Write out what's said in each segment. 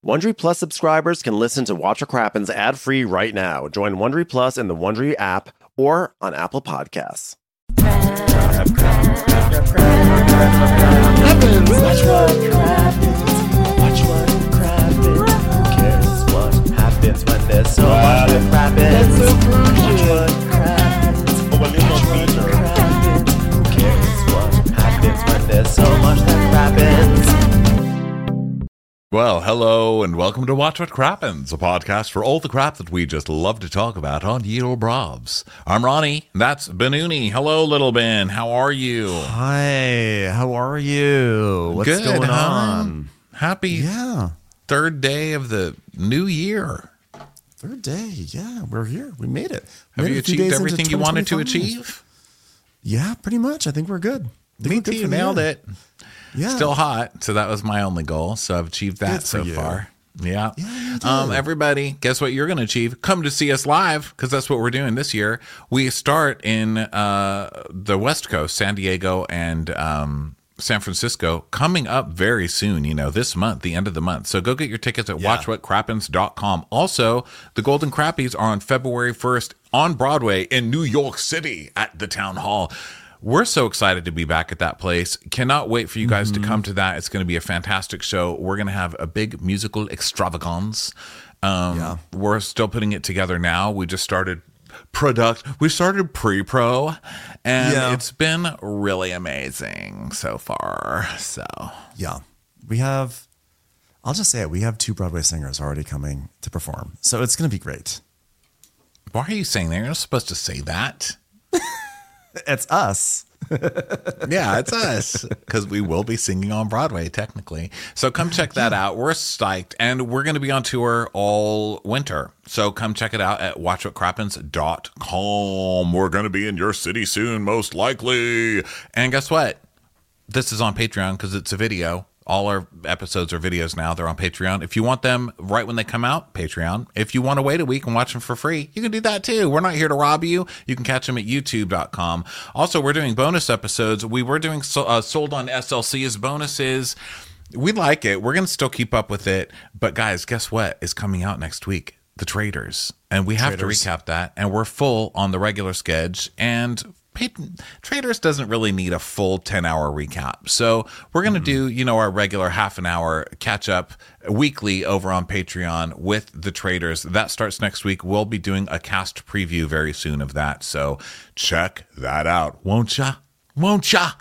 Wondery Plus subscribers can listen to Watch What Crappens ad-free right now. Join Wondery Plus in the Wondery app or on Apple Podcasts. Watch what crappens. Who cares what happens when there's so much that crappens? Watch what crappens. Watch what crappens. Who cares what happens when there's so much that crappens? Well, hello and welcome to Watch What Crappens, a podcast for all the crap that we just love to talk about on Ye Olde Bravs. I'm Ronnie, that's Ben-Uni. Hello, little Ben, how are you? Hi, how are you? What's Good, going huh? on? Happy third day of the new year. Third day, yeah, we're here. We made it. Have Made you it a few achieved days everything into you wanted to 2025. achieve? Yeah, pretty much. I think we're good. Me too, nailed it. Yeah. Still hot, so that was my only goal, so I've achieved that Good for so you. far. Yeah. you did. Everybody, guess what you're going to achieve? Come to see us live, because that's what we're doing this year. We start in the West Coast, San Diego and San Francisco, coming up very soon, this month, the end of the month. So go get your tickets at watchwhatcrappens.com. Also, the Golden Crappies are on February 1st on Broadway in New York City at the Town Hall. We're so excited to be back at that place. Cannot wait for you guys to come to that. It's going to be a fantastic show. We're going to have a big musical extravagance. We're still putting it together now. We just started pre-pro, and it's been really amazing so far. So Yeah. I'll just say it, we have 2 Broadway singers already coming to perform. So it's going to be great. why are you saying that? You're not supposed to say that. It's us. Yeah, it's us, because we will be singing on Broadway technically. So come check that out. We're psyched, and we're going to be on tour all winter. So come check it out at watchwhatcrappens.com. We're going to be in your city soon, most likely. And guess what? This is on Patreon because it's a video. All our episodes are videos now. They're on Patreon. If you want them right when they come out, Patreon. If you want to wait a week and watch them for free, you can do that too. We're not here to rob you. You can catch them at youtube.com. Also, we're doing bonus episodes. We were doing Sold on SLC as bonuses. We like it. We're going to still keep up with it. But guys, guess what is coming out next week? The Traders. And we have to recap that. And we're full on the regular schedule. And Traders doesn't really need a full 10-hour recap. So we're going to do, our regular half an hour catch up weekly over on Patreon with the Traders. That starts next week. We'll be doing a cast preview very soon of that. So check that out. Won't ya? Won't ya?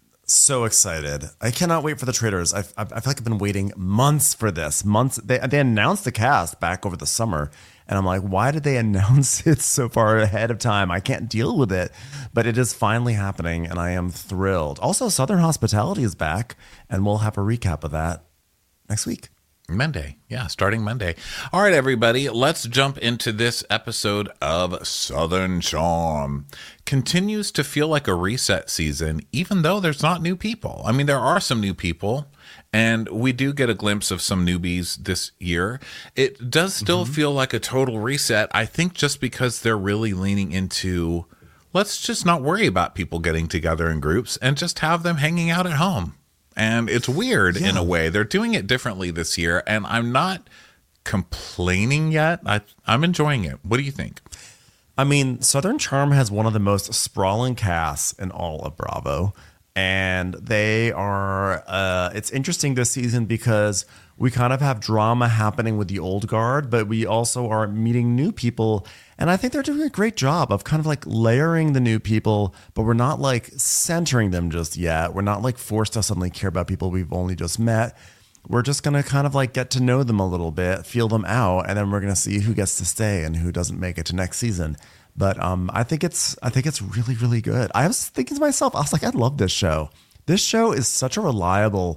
So excited. I cannot wait for the Traders. I feel like I've been waiting months for this. Months. They announced the cast back over the summer. And I'm like, why did they announce it so far ahead of time? I can't deal with it. But it is finally happening, and I am thrilled. Also, Southern Hospitality is back, and we'll have a recap of that next week. Monday. Yeah, starting Monday. All right, everybody, let's jump into this episode of Southern Charm. Continues to feel like a reset season, even though there's not new people. I mean, there are some new people, and we do get a glimpse of some newbies this year. It does still feel like a total reset, I think, just because they're really leaning into, let's just not worry about people getting together in groups and just have them hanging out at home. And it's weird in a way. They're doing it differently this year, and I'm not complaining yet. I'm enjoying it. What do you think? I mean, Southern Charm has one of the most sprawling casts in all of Bravo. And they are, it's interesting this season because we kind of have drama happening with the old guard, but we also are meeting new people. And I think they're doing a great job of kind of like layering the new people, but we're not like centering them just yet. We're not like forced to suddenly care about people we've only just met. We're just going to kind of like get to know them a little bit, feel them out, and then we're going to see who gets to stay and who doesn't make it to next season. But I think it's really, really good. I was thinking to myself, I was like, I love this show. This show is such a reliable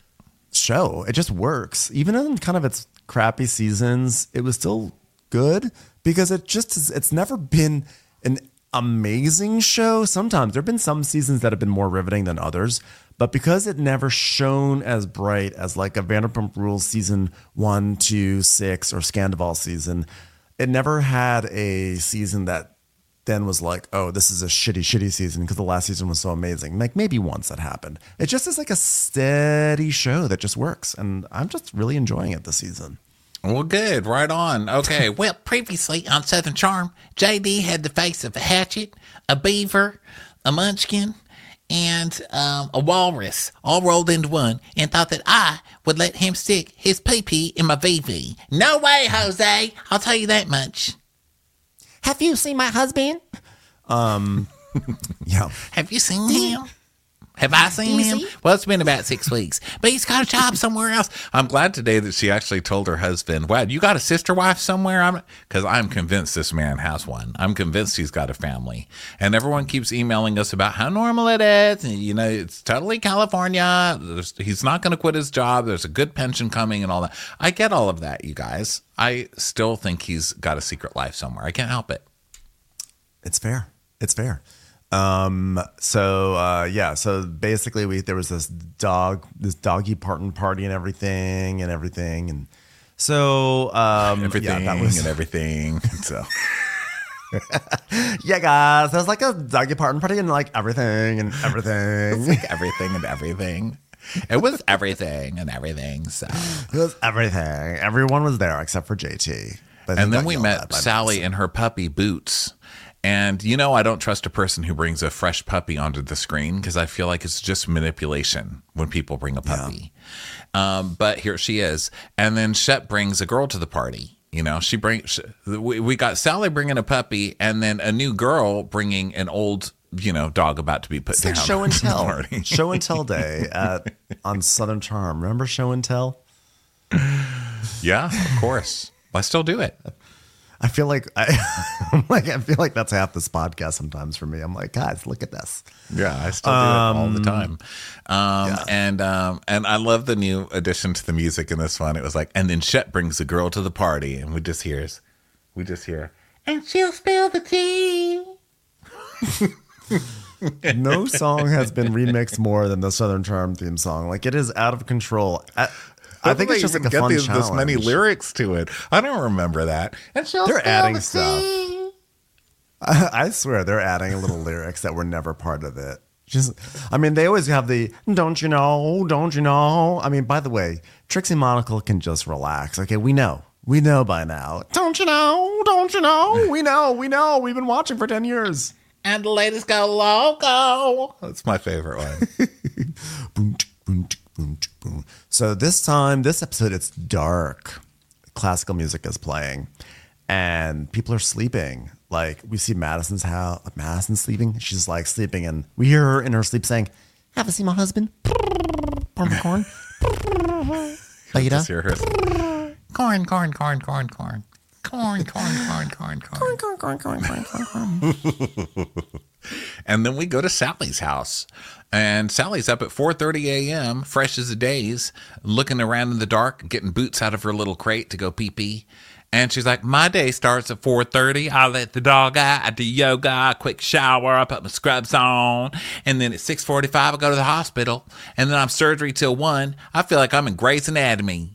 show. It just works. Even in kind of its crappy seasons, it was still good because it's never been an amazing show. Sometimes there have been some seasons that have been more riveting than others, but because it never shone as bright as like a Vanderpump Rules season 1, 2, 6 or Scandival season, it never had a season that then was like, oh, this is a shitty season because the last season was so amazing. Like maybe once that happened. It just is like a steady show that just works. And I'm just really enjoying it this season. Well, good. Right on. Okay. Well, previously on Southern Charm, JD had the face of a hatchet, a beaver, a munchkin, and a walrus all rolled into one, and thought that I would let him stick his pee-pee in my VV. No way, Jose. I'll tell you that much. Have you seen my husband? Yeah. Have you seen him? Have I seen him? Well, it's been about 6 weeks, but he's got a job somewhere else. I'm glad today that she actually told her husband, wow, you got a sister wife somewhere? Because I'm convinced this man has one. I'm convinced he's got a family. And everyone keeps emailing us about how normal it is. And, you know, it's totally California. He's not going to quit his job. There's a good pension coming and all that. I get all of that, you guys. I still think he's got a secret life somewhere. I can't help it. It's fair. It's fair. So basically there was this doggy party and everything. And so, everything. So, yeah, guys, there's like a doggy party and like everything. like everything and everything. It was everything and everything. So it was everything. Everyone was there except for JT. And then we met Sally and her puppy Boots. And, you know, I don't trust a person who brings a fresh puppy onto the screen because I feel like it's just manipulation when people bring a puppy. Yeah. But here she is. And then Shep brings a girl to the party. You know, we got Sally bringing a puppy and then a new girl bringing an old, you know, dog about to be put down. Like show and tell. Show and tell day on Southern Charm. Remember show and tell? Yeah, of course. I still do it. I feel like I feel like that's half this podcast sometimes for me. I'm like, guys, look at this. Yeah, I still do it all the time. And I love the new addition to the music in this one. It was like, and then Shep brings a girl to the party, and we just hear, and she'll spill the tea. No song has been remixed more than the Southern Charm theme song. Like it is out of control. I think it's just like a fun challenge. This many lyrics to it. I don't remember that. And they're adding stuff. I swear they're adding little lyrics that were never part of it. They always have the don't you know. I mean, by the way, Trixie Monocle can just relax. Okay, we know by now. Don't you know? We know. We've been watching for 10 years. And the ladies go loco. That's my favorite one. So this episode, it's dark. Classical music is playing, and people are sleeping. Like we see Madison's house. Madison's sleeping. She's like sleeping, and we hear her in her sleep saying, "Have you seen my husband? Corn. Beta. Just hear her. Corn. And then we go to Sally's house. And Sally's up at 4:30 a.m., fresh as a daze, looking around in the dark, getting Boots out of her little crate to go pee-pee. And she's like, my day starts at 4:30. I let the dog out. I do yoga, quick shower. I put my scrubs on. And then at 6:45, I go to the hospital. And then I'm surgery till 1. I feel like I'm in Grey's Anatomy.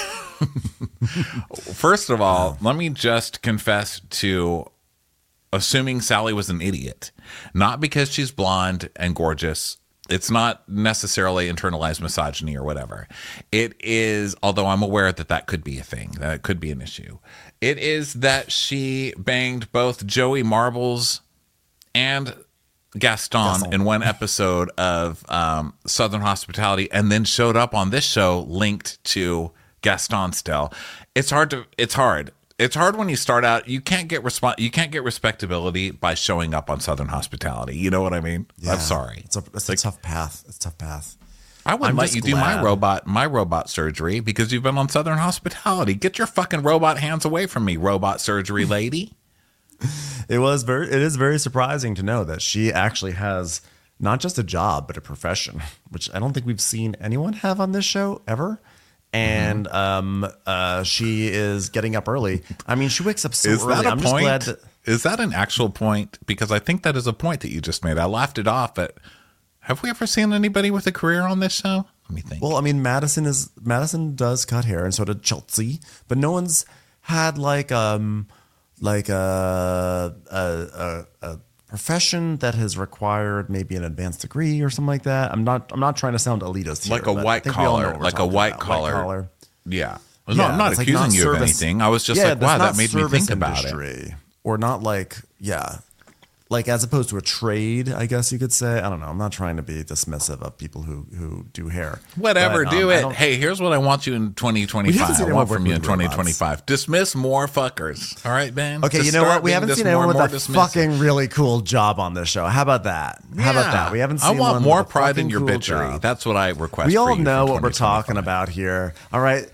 First of all, let me just confess to assuming Sally was an idiot. Not because she's blonde and gorgeous. It's not necessarily internalized misogyny or whatever. It is, although I'm aware that could be a thing, that could be an issue. It is that she banged both Joey Marbles and Gaston in one episode of Southern Hospitality, and then showed up on this show linked to Gaston still. It's hard. It's hard when you start out. You can't get respectability by showing up on Southern Hospitality. You know what I mean? Yeah. I'm sorry. It's a tough path. It's a tough path. I wouldn't let you do my robot surgery because you've been on Southern Hospitality. Get your fucking robot hands away from me, robot surgery lady. It is very surprising to know that she actually has not just a job, but a profession, which I don't think we've seen anyone have on this show ever. And she is getting up early. I mean, she wakes up so early. I'm just glad that. Is that an actual point? Because I think that is a point that you just made. I laughed it off, but have we ever seen anybody with a career on this show? Let me think. Well, I mean, Madison does cut hair, and so did Chelsea, but no one's had like like a profession that has required maybe an advanced degree or something like that. I'm not trying to sound elitist here, Like a but I white think we all know collar, what we're like a talking white about. collar. Yeah. Well, Yeah, no, I'm not it's like accusing not you of service- anything. I was just Yeah, like, that's wow, not that made me service think about it. industry. Or not like, yeah. Like as opposed to a trade, I guess you could say. I don't know. I'm not trying to be dismissive of people who do hair. Whatever, But, do I it. don't- Hey, here's what I want you in We haven't 2025. seen I anyone want work from you in with robots. 2025. Dismiss more fuckers. All right, Ben? Okay, Just you know start what? We being haven't just seen more anyone and with more a dismissive. fucking really cool job on this show. How about that? How about Yeah. that? We haven't I seen want one more with a pride in fucking your cool bitchery. job. That's what I request. We for all you know for what we're 2025. talking about here. All right,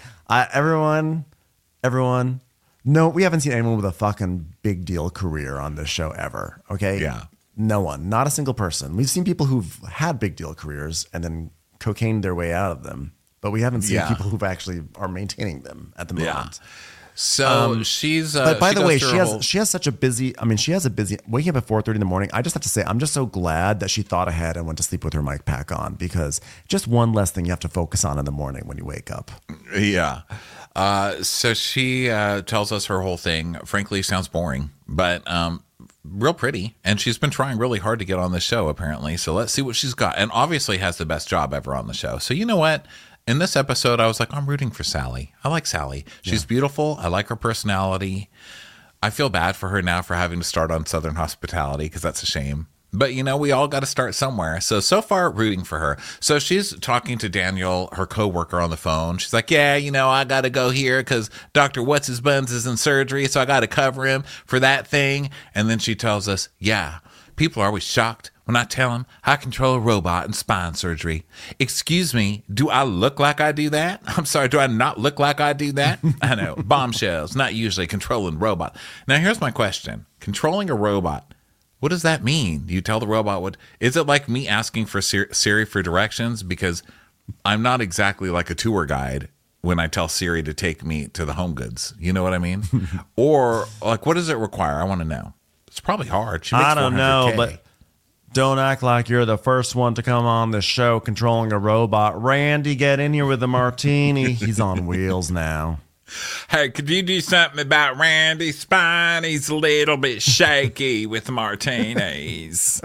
everyone. No, we haven't seen anyone with a fucking big deal career on this show ever. Okay, Yeah. no one, not a single person. We've seen people who've had big deal careers and then cocained their way out of them, but we haven't seen Yeah. people who've actually are maintaining them at the moment. Yeah. So she's. But by she the goes way, through she her has whole- she has such a busy. I mean, she has a busy waking up at 4:30 in the morning. I just have to say, I'm just so glad that she thought ahead and went to sleep with her mic pack on, because just one less thing you have to focus on in the morning when you wake up. Yeah. So she tells us her whole thing. Frankly, sounds boring, but real pretty. And she's been trying really hard to get on the show, apparently. So let's see what she's got. And obviously has the best job ever on the show. So you know what? In this episode, I was like, I'm rooting for Sally. I like Sally. She's beautiful. I like her personality. I feel bad for her now for having to start on Southern Hospitality, because that's a shame. But, you know, we all got to start somewhere. So far, rooting for her. So she's talking to Daniel, her coworker, on the phone. She's like, yeah, you know, I got to go here because Dr. What's-His-Buns is in surgery, so I got to cover him for that thing. And then she tells us, yeah, people are always shocked when I tell them I control a robot in spine surgery. Excuse me, do I look like I do that? I'm sorry, do I not look like I do that? I know, bombshells, not usually controlling robot. Now, here's my question. Controlling a robot, what does that mean? You tell the robot what? Is it like me asking for Siri for directions? Because I'm not exactly like a tour guide when I tell Siri to take me to the Home Goods. You know what I mean? Or like, what does it require? I want to know. It's probably hard. She makes I don't know, 400K. but don't act like you're the first one to come on the show controlling a robot. Randy, get in here with the martini. He's on wheels now. Hey, could you do something about Randy's spine? He's a little bit shaky with the martinis.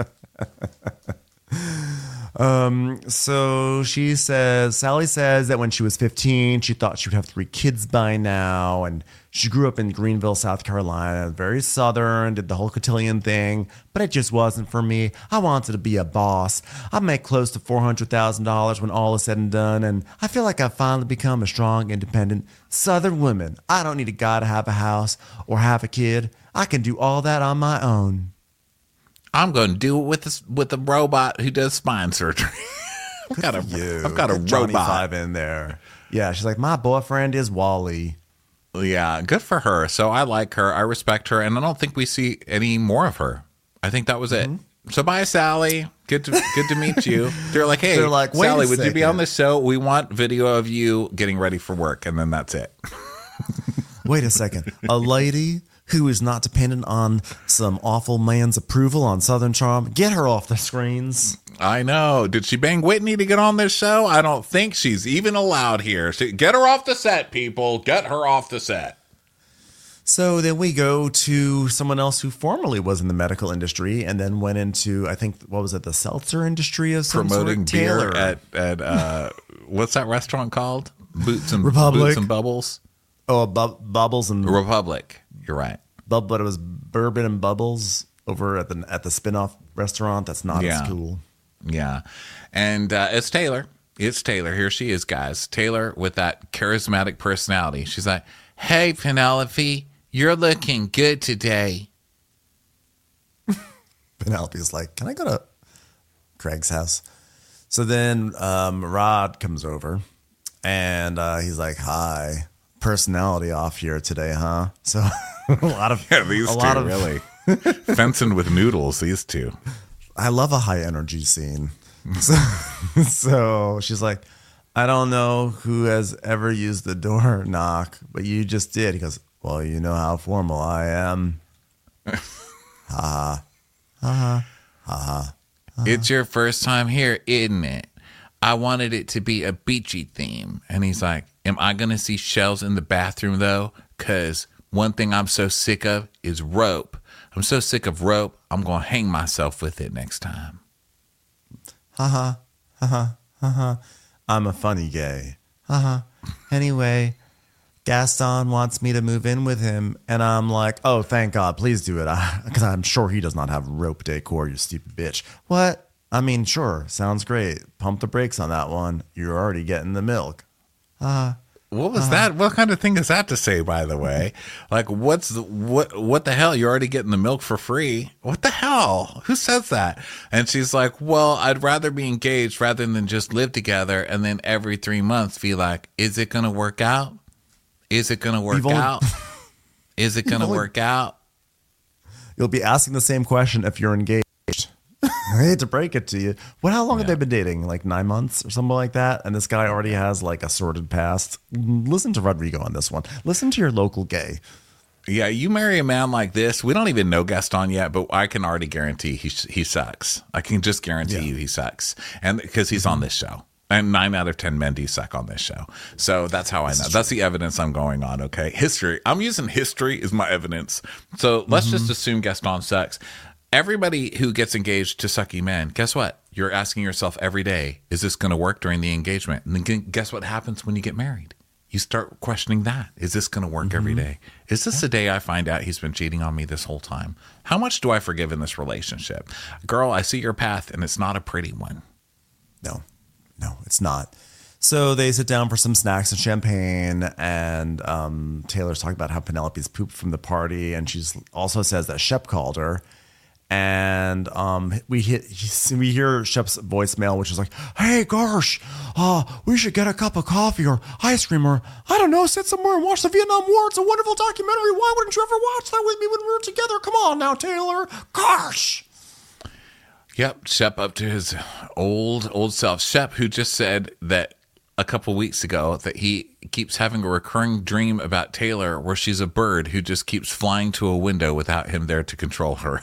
So Sally says that when she was 15, she thought she would have 3 kids by now. And she grew up in Greenville, South Carolina, very Southern, did the whole cotillion thing, but it just wasn't for me. I wanted to be a boss. I'd make close to $400,000 when all is said and done. And I feel like I've finally become a strong, independent Southern woman. I don't need a guy to have a house or have a kid. I can do all that on my own. I'm going to do it with a robot who does spine surgery. I've got a Johnny robot. Five in there. Yeah, she's like, my boyfriend is Wally. Yeah, good for her. So I like her. I respect her. And I don't think we see any more of her. I think that was it. So bye, Sally. Good to meet you. They're like, hey, They're like, wait Sally, a would you be second. on the show? We want video of you getting ready for work. And then that's it. Wait a second. A lady who is not dependent on some awful man's approval on Southern Charm, get her off the screens. I know. Did she bang Whitney to get on this show? I don't think she's even allowed here. So get her off the set, people. Get her off the set. So then we go to someone else who formerly was in the medical industry and then went into, I think, what was it, the seltzer industry of some Promoting sort? beer Taylor. at what's that restaurant called? Boots and Republic. Boots and Bubbles. Oh, Bubbles and Republic. You're right. but it was Bourbon and Bubbles over at the spin-off restaurant. That's not Yeah. as cool. Yeah. And it's Taylor. It's Taylor. Here she is, guys. Taylor with that charismatic personality. She's like, hey, Penelope, you're looking good today. Penelope's like, can I go to Craig's house? So then Rod comes over and he's like, hi, personality off here today, huh? So a lot of These a two, lot of really. Fencing with noodles, these two. I love a high energy scene. So she's like, I don't know who has ever used the door knock, but you just did. He goes, well, you know how formal I am. It's your first time here, isn't it? I wanted it to be a beachy theme. And he's like, am I going to see shells in the bathroom, though? Because One thing I'm so sick of is rope. I'm so sick of rope, I'm going to hang myself with it next time. I'm a funny gay. Anyway, Gaston wants me to move in with him, and I'm like, oh, thank God, please do it. Because I'm sure he does not have rope decor, you stupid bitch. What? I mean, sure, sounds great. Pump the brakes on that one. You're already getting the milk. What was that? What kind of thing is that to say, by the way? Like, what the hell? You're already getting the milk for free. What the hell? Who says that? And she's like, well, I'd rather be engaged rather than just live together. And then every 3 months be like, is it going to work out? Is it going to work out? Is it going to work out? You'll be asking the same question if you're engaged. I hate to break it to you. How long have they been dating? Like 9 months or something like that? And this guy already has like a sordid past. Listen to Rodrigo on this one. Listen to your local gay. Yeah, you marry a man like this. We don't even know Gaston yet, but I can already guarantee he sucks. I can just guarantee you he sucks. And because he's on this show. And 9 out of 10 men do suck on this show. So that's how I know. That's the evidence I'm going on, okay? History. I'm using history as my evidence. So let's just assume Gaston sucks. Everybody who gets engaged to sucky men, guess what? You're asking yourself every day, is this going to work during the engagement? And then guess what happens when you get married? You start questioning that. Is this going to work every day? Is this the day I find out he's been cheating on me this whole time? How much do I forgive in this relationship? Girl, I see your path, and it's not a pretty one. No, it's not. So they sit down for some snacks and champagne, and Taylor's talking about how Penelope's pooped from the party, and she also says that Shep called her. And we hear Shep's voicemail, which is like, hey, gosh, we should get a cup of coffee or ice cream, or I don't know, sit somewhere and watch the Vietnam War. It's a wonderful documentary. Why wouldn't you ever watch that with me when we were together? Come on now, Taylor. Gosh. Yep, Shep up to his old self. Shep, who just said that a couple weeks ago that he keeps having a recurring dream about Taylor where she's a bird who just keeps flying to a window without him there to control her.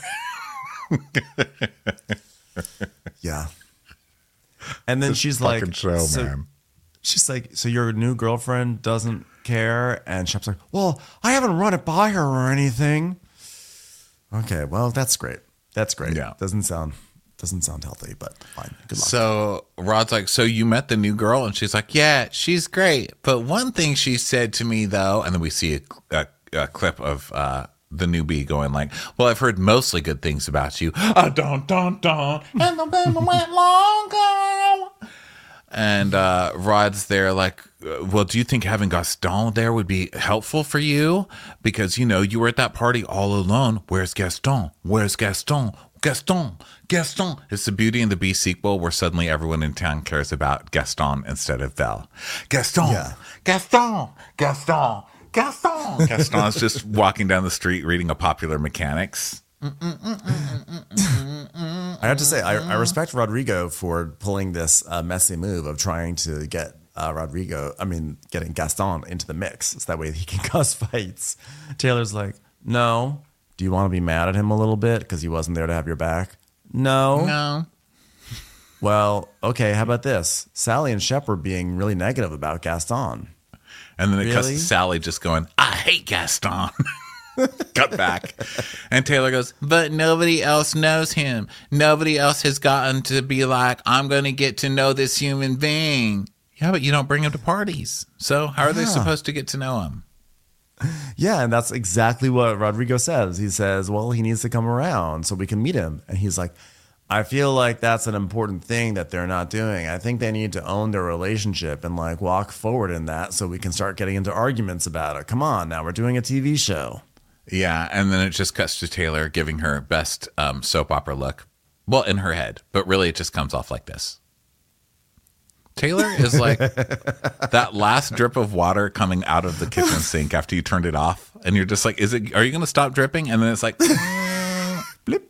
Yeah. And then she's like, she's like, so your new girlfriend doesn't care? And Shep's like, well, I haven't run it by her or anything. Okay, well, that's great. That's great. Yeah. Doesn't sound healthy, but fine. Good luck. So Rod's like, so you met the new girl? And she's like, yeah, she's great. But one thing she said to me, though, and then we see a clip of the newbie going like, well, I've heard mostly good things about you. And the baby went long gone. And Rod's there like, well, do you think having Gaston there would be helpful for you? Because, you know, you were at that party all alone. Where's Gaston? Where's Gaston? Gaston. It's the Beauty and the Beast sequel where suddenly everyone in town cares about Gaston instead of Belle. Gaston. Yeah. Gaston is just walking down the street reading a Popular Mechanics. I have to say, I respect Rodrigo for pulling this messy move of trying to get getting Gaston into the mix. So that way he can cause fights. Taylor's like, no. Do you want to be mad at him a little bit because he wasn't there to have your back? No. Well, okay, how about this? Sally and Shep were being really negative about Gaston. And then it cuts to Sally just going, I hate Gaston. Cut back. And Taylor goes, but nobody else knows him. Nobody else has gotten to be like, I'm going to get to know this human being. Yeah, but you don't bring him to parties. So how are they supposed to get to know him? Yeah, and that's exactly what Rodrigo says. He says, well, he needs to come around so we can meet him. And he's like, I feel like that's an important thing that they're not doing. I think they need to own their relationship and like walk forward in that so we can start getting into arguments about it. Come on, now we're doing a TV show. Yeah, and then it just cuts to Taylor giving her best soap opera look. Well, in her head, but really it just comes off like this. Taylor is like that last drip of water coming out of the kitchen sink after you turned it off. And you're just like, are you going to stop dripping? And then it's like, blip.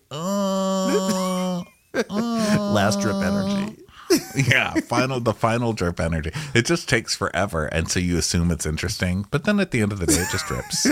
Last drip energy. Yeah, the final drip energy. It just takes forever. And so you assume it's interesting. But then at the end of the day, it just drips.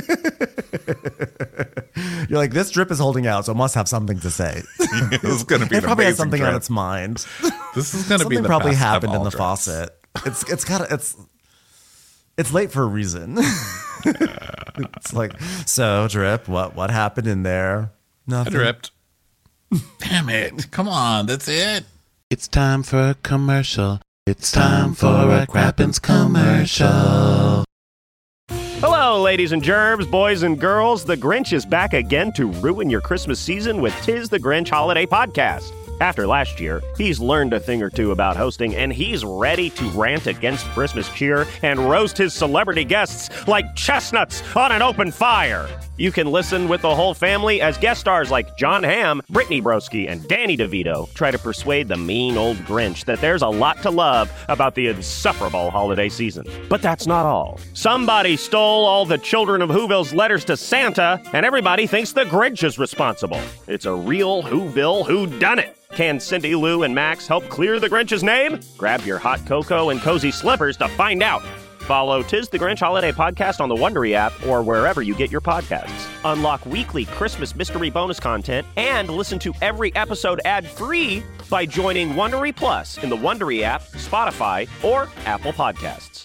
You're like, this drip is holding out, so it must have something to say. This is going to be it probably has something drip. On its mind. This is going to be the probably best happened of all in the drips. faucet. It's It's late for a reason. It's like, so Drip, what happened in there? I Nothing. dripped. Damn it. Come on. That's it. It's time for a commercial. It's time for a Crappens commercial. Hello, ladies and gerbs, boys and girls. The Grinch is back again to ruin your Christmas season with Tis the Grinch Holiday Podcast. After last year, he's learned a thing or two about hosting, and he's ready to rant against Christmas cheer and roast his celebrity guests like chestnuts on an open fire. You can listen with the whole family as guest stars like John Hamm, Brittany Broski, and Danny DeVito try to persuade the mean old Grinch that there's a lot to love about the insufferable holiday season. But that's not all. Somebody stole all the children of Whoville's letters to Santa, and everybody thinks the Grinch is responsible. It's a real Whoville whodunit. Can Cindy Lou and Max help clear the Grinch's name? Grab your hot cocoa and cozy slippers to find out. Follow Tis the Grinch Holiday Podcast on the Wondery app or wherever you get your podcasts. Unlock weekly Christmas mystery bonus content and listen to every episode ad-free by joining Wondery Plus in the Wondery app, Spotify, or Apple Podcasts.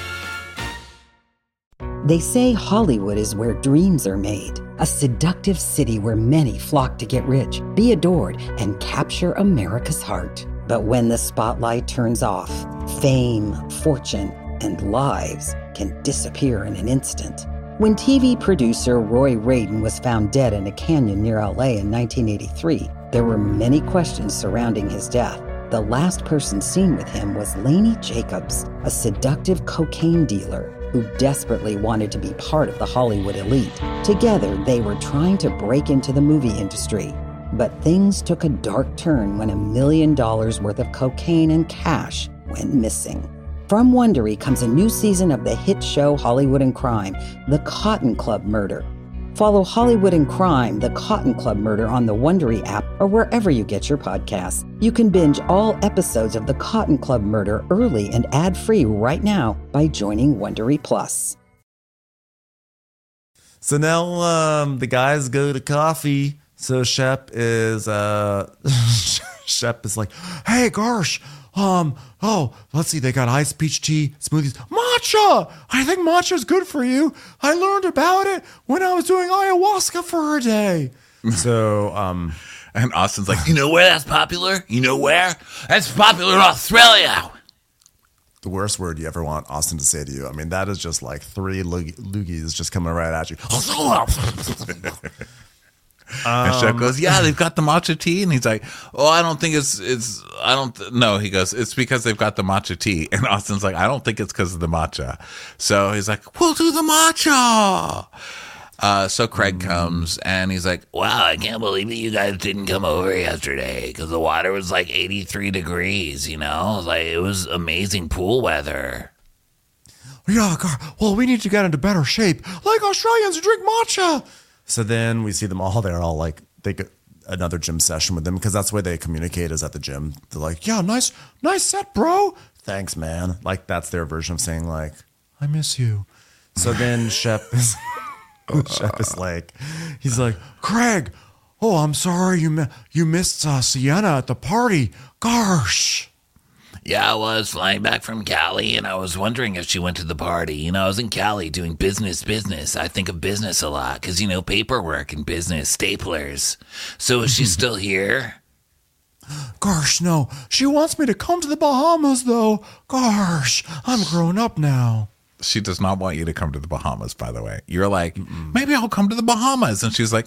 They say Hollywood is where dreams are made, a seductive city where many flock to get rich, be adored, and capture America's heart. But when the spotlight turns off, fame, fortune, and lives can disappear in an instant. When TV producer Roy Radin was found dead in a canyon near LA in 1983, there were many questions surrounding his death. The last person seen with him was Lainey Jacobs, a seductive cocaine dealer who desperately wanted to be part of the Hollywood elite. Together, they were trying to break into the movie industry. But things took a dark turn when $1 million worth of cocaine and cash went missing. From Wondery comes a new season of the hit show Hollywood and Crime, The Cotton Club Murder. Follow Hollywood and Crime, The Cotton Club Murder on the Wondery app or wherever you get your podcasts. You can binge all episodes of The Cotton Club Murder early and ad-free right now by joining Wondery Plus. So now the guys go to coffee. So Shep is Shep is like, hey, gosh, let's see, they got iced peach tea, smoothies, matcha. I think matcha's good for you. I learned about it when I was doing ayahuasca for a day. So, And Austin's like, you know where that's popular? You know where? That's popular in Australia. the worst word you ever want Austin to say to you. I mean, that is just like three loogies just coming right at you. And Shep goes, yeah, they've got the matcha tea. And he's like, oh, I don't think no, he goes, it's because they've got the matcha tea. And Austin's like, I don't think it's because of the matcha. So he's like, we'll do the matcha. So Craig comes and he's like, wow, I can't believe that you guys didn't come over yesterday because the water was like 83 degrees, you know? Like, it was amazing pool weather. Yeah, well, we need to get into better shape. Like Australians who drink matcha. So then we see them all. They're all like, they get another gym session with them because that's where they communicate is at the gym. They're like, yeah, nice set, bro. Thanks, man. Like, that's their version of saying like, I miss you. So then Shep is... Shep is like, he's like, Craig, oh, I'm sorry you missed Sienna at the party. Gosh. Yeah, well, I was flying back from Cali, and I was wondering if she went to the party. You know, I was in Cali doing business. I think of business a lot because, you know, paperwork and business, staplers. So is she still here? Gosh, no. She wants me to come to the Bahamas, though. Gosh, I'm grown up now. She does not want you to come to the Bahamas, by the way. You're like, maybe I'll come to the Bahamas. And she's like,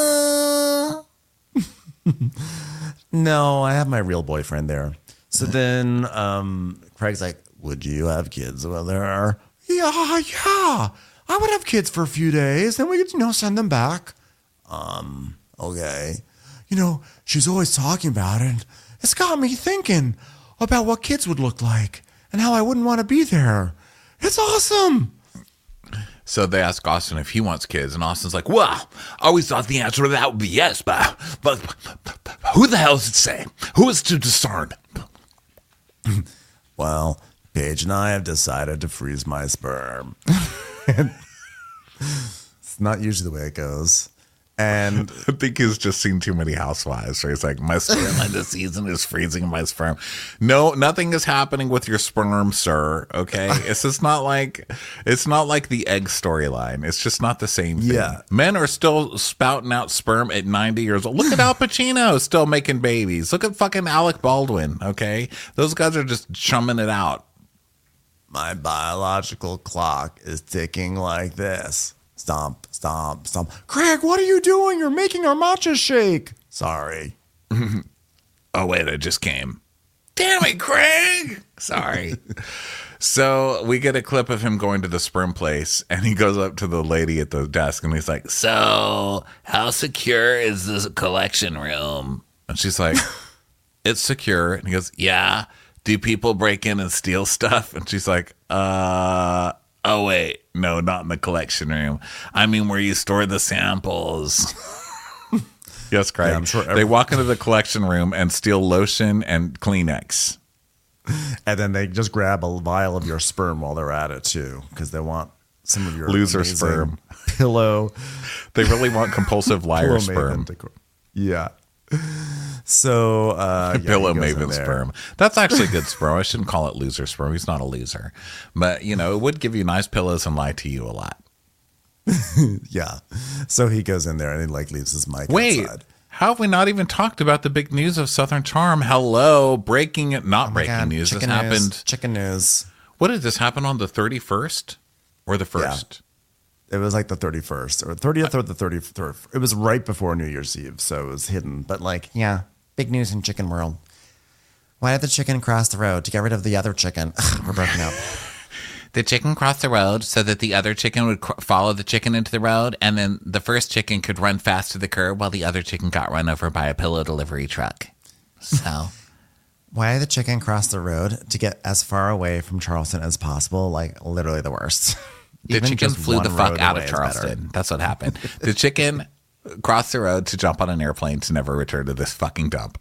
No, I have my real boyfriend there. So then Craig's like, would you have kids with her? Yeah. I would have kids for a few days. Then we could, send them back. Okay. She's always talking about it. It's got me thinking about what kids would look like and how I wouldn't want to be there. It's awesome. So they ask Austin if he wants kids, and Austin's like, well, I always thought the answer to that would be yes, but who the hell is it saying? Who is to discern? Well, Paige and I have decided to freeze my sperm. It's not usually the way it goes. And I think he's just seen too many Housewives. Where he's like, my storyline this season is freezing my sperm. No, nothing is happening with your sperm, sir. Okay, it's just not like the egg storyline. It's just not the same thing. Yeah. Men are still spouting out sperm at 90 years old. Look at Al Pacino still making babies. Look at fucking Alec Baldwin. Okay, those guys are just chumming it out. my biological clock is ticking like this. Stomp, stomp, stomp. Craig, what are you doing? You're making our matcha shake. Sorry. Oh, wait, it just came. Damn it, Craig. Sorry. So we get a clip of him going to the sperm place, and he goes up to the lady at the desk, and he's like, so how secure is this collection room? And she's like, it's secure. And he goes, yeah. Do people break in and steal stuff? And she's like, oh, wait. No, not in the collection room. I mean, where you store the samples. Yes, Craig. Yeah, I'm sure they walk into the collection room and steal lotion and Kleenex. And then they just grab a vial of your sperm while they're at it, too, because they want some of your Loser amazing sperm. Pillow. They really want compulsive liar Pillow sperm. Maven yeah. So, Pillow he goes in Maven there. sperm. That's actually good sperm. I shouldn't call it loser sperm. He's not a loser. But, you know, it would give you nice pillows and lie to you a lot. Yeah. So he goes in there and he like leaves his mic Wait, outside. how have we not even talked about the big news of Southern Charm? Hello, breaking it, not Oh my breaking God, news. This chicken news, happened. Chicken news. What did this happen on the 31st or the 1st? It was like the 31st or 30th or the 33rd. It was right before New Year's Eve, so it was hidden. But like, yeah, big news in chicken world. Why did the chicken cross the road to get rid of the other chicken? We're broken up. The chicken crossed the road so that the other chicken would follow the chicken into the road, and then the first chicken could run fast to the curb while the other chicken got run over by a pillow delivery truck. So, Why did the chicken cross the road to get as far away from Charleston as possible? Like literally the worst. the Even chicken just flew the one fuck road out away of is better. Charleston. That's what happened. The chicken crossed the road to jump on an airplane to never return to this fucking dump.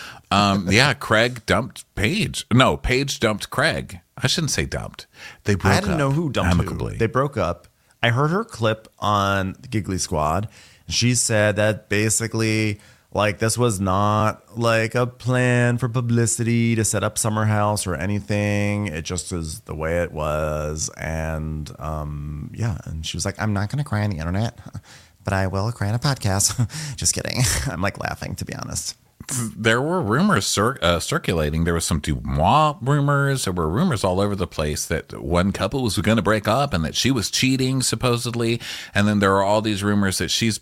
Yeah, Craig dumped Paige. No, Paige dumped Craig. I shouldn't say dumped. They broke I didn't up know who dumped amicably. who. They broke up. I heard her clip on the Giggly Squad. She said that basically, like, this was not like a plan for publicity to set up Summer House or anything. It just is the way it was. And yeah, and she was like, I'm not going to cry on the internet, but I will cry on a podcast. Just kidding. I'm like laughing, to be honest. There were rumors circulating. There was some Dumois rumors. There were rumors all over the place that one couple was going to break up and that she was cheating supposedly. And then there are all these rumors that she's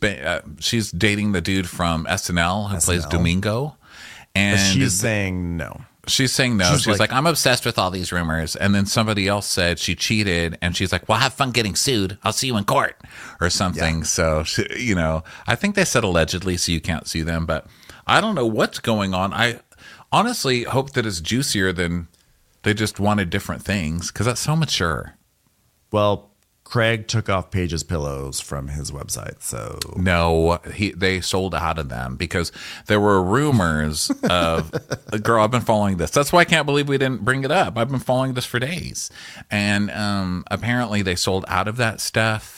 dating the dude from SNL who plays Domingo. And But she's saying no. she's saying no. She's like, I'm obsessed with all these rumors. And then somebody else said she cheated, and she's like, well, have fun getting sued. I'll see you in court or something. Yeah. So, you know, I think they said allegedly, so you can't sue them. But I don't know what's going on. I honestly hope that it's juicier than they just wanted different things, because that's so mature. Well, Craig took off Paige's pillows from his website, so No, they sold out of them because there were rumors of girl. I've been following this. That's why I can't believe we didn't bring it up. I've been following this for days, and apparently they sold out of that stuff.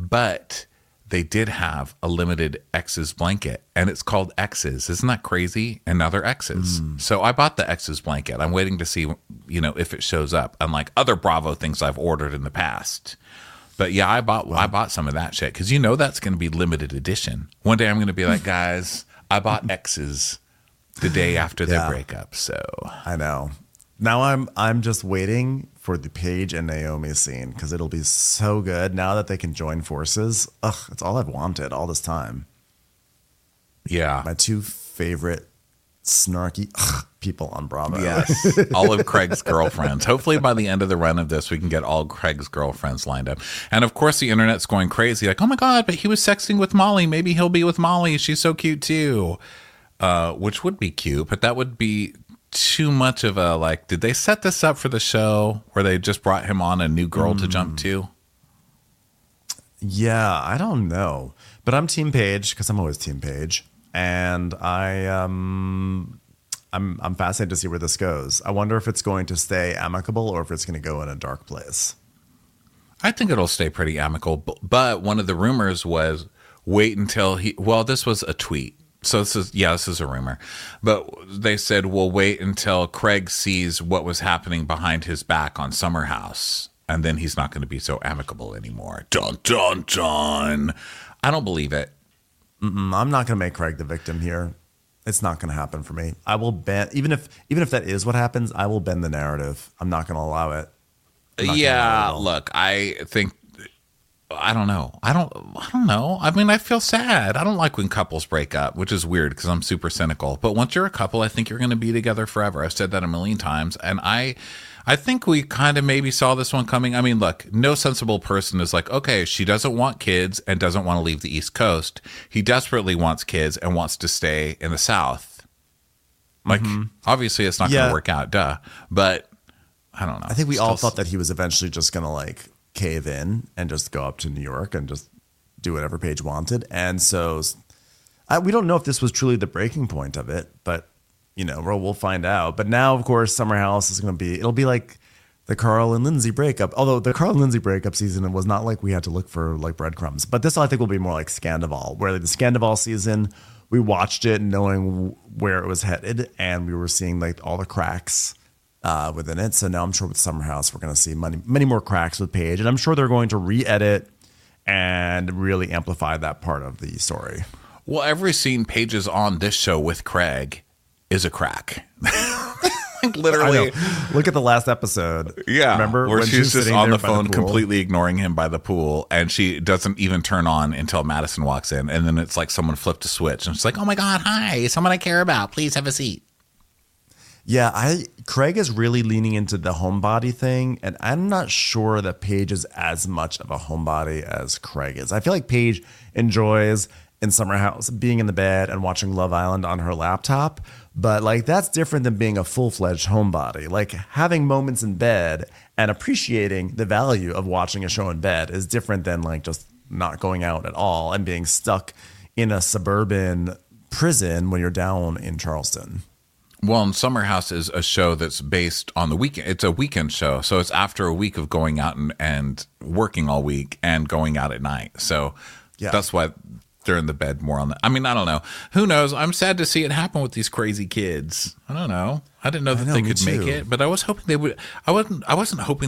But they did have a limited X's blanket, and it's called X's. Isn't that crazy? And now they're X's. So I bought the X's blanket. I'm waiting to see, you know, if it shows up. Unlike other Bravo things I've ordered in the past. But yeah, I bought some of that shit because you know that's going to be limited edition. One day I'm going to be like, guys, I bought X's the day after their Yeah. breakup. So I know. Now I'm just waiting for the Paige and Naomi scene because it'll be so good now that they can join forces. Ugh, it's all I've wanted all this time. yeah, My two favorite snarky people on Bravo. yes, all of Craig's girlfriends. Hopefully by the end of the run of this, we can get all Craig's girlfriends lined up. And of course, the internet's going crazy. Like, oh my God, but he was sexting with Molly. Maybe he'll be with Molly. She's so cute too. Which would be cute, but that would be too much of a, like, did they set this up for the show where they just brought him on a new girl to jump to? Yeah, I don't know. But I'm Team Paige because I'm always Team Paige. And I'm fascinated to see where this goes. I wonder if it's going to stay amicable or if it's going to go in a dark place. I think it'll stay pretty amicable. But one of the rumors was wait until this was a tweet. So this is a rumor, but they said, we'll wait until Craig sees what was happening behind his back on Summer House, and then he's not going to be so amicable anymore. Dun, dun, dun. I don't believe it. I'm not going to make Craig the victim here. It's not going to happen for me. I will bend, even if that is what happens, I will bend the narrative. I'm not going to allow it. Yeah, look, I think, I don't know. I don't know. I mean, I feel sad. I don't like when couples break up, which is weird because I'm super cynical. But once you're a couple, I think you're going to be together forever. I've said that a million times. And I think we kind of maybe saw this one coming. I mean, look, no sensible person is like, okay, she doesn't want kids and doesn't want to leave the East Coast. He desperately wants kids and wants to stay in the South. Like, obviously it's not going to work out, duh. But I don't know. I think we all thought that he was eventually just going to like cave in and just go up to New York and just do whatever Paige wanted. And so we don't know if this was truly the breaking point of it, but we'll find out. But now, of course, Summer House is going to be, it'll be like the Carl and Lindsay breakup. Although the Carl and Lindsay breakup season was not like we had to look for like breadcrumbs. But this I think will be more like Scandival, where the Scandival season, we watched it knowing where it was headed and we were seeing like all the cracks within it. So now I'm sure with Summer House, we're going to see many more cracks with Paige. And I'm sure they're going to re-edit and really amplify that part of the story. Well, every scene Paige is on this show with Craig is a crack. Like literally. Look at the last episode. Yeah. Remember where when she's just on the phone pool? completely ignoring him by the pool, and she doesn't even turn on until Madison walks in. And then it's like someone flipped a switch and she's like, oh my God, hi, someone I care about. Please have a seat. Yeah, Craig is really leaning into the homebody thing, and I'm not sure that Paige is as much of a homebody as Craig is. I feel like Paige enjoys in Summer House being in the bed and watching Love Island on her laptop, but like that's different than being a full-fledged homebody. Like having moments in bed and appreciating the value of watching a show in bed is different than like just not going out at all and being stuck in a suburban prison when you're down in Charleston. Well, and Summer House is a show that's based on the weekend. It's a weekend show. So it's after a week of going out and working all week and going out at night. So that's why they're in the bed more on that. I mean, I don't know. Who knows? I'm sad to see it happen with these crazy kids. I don't know. I didn't know that they could make it, but I was hoping they would. I wasn't hoping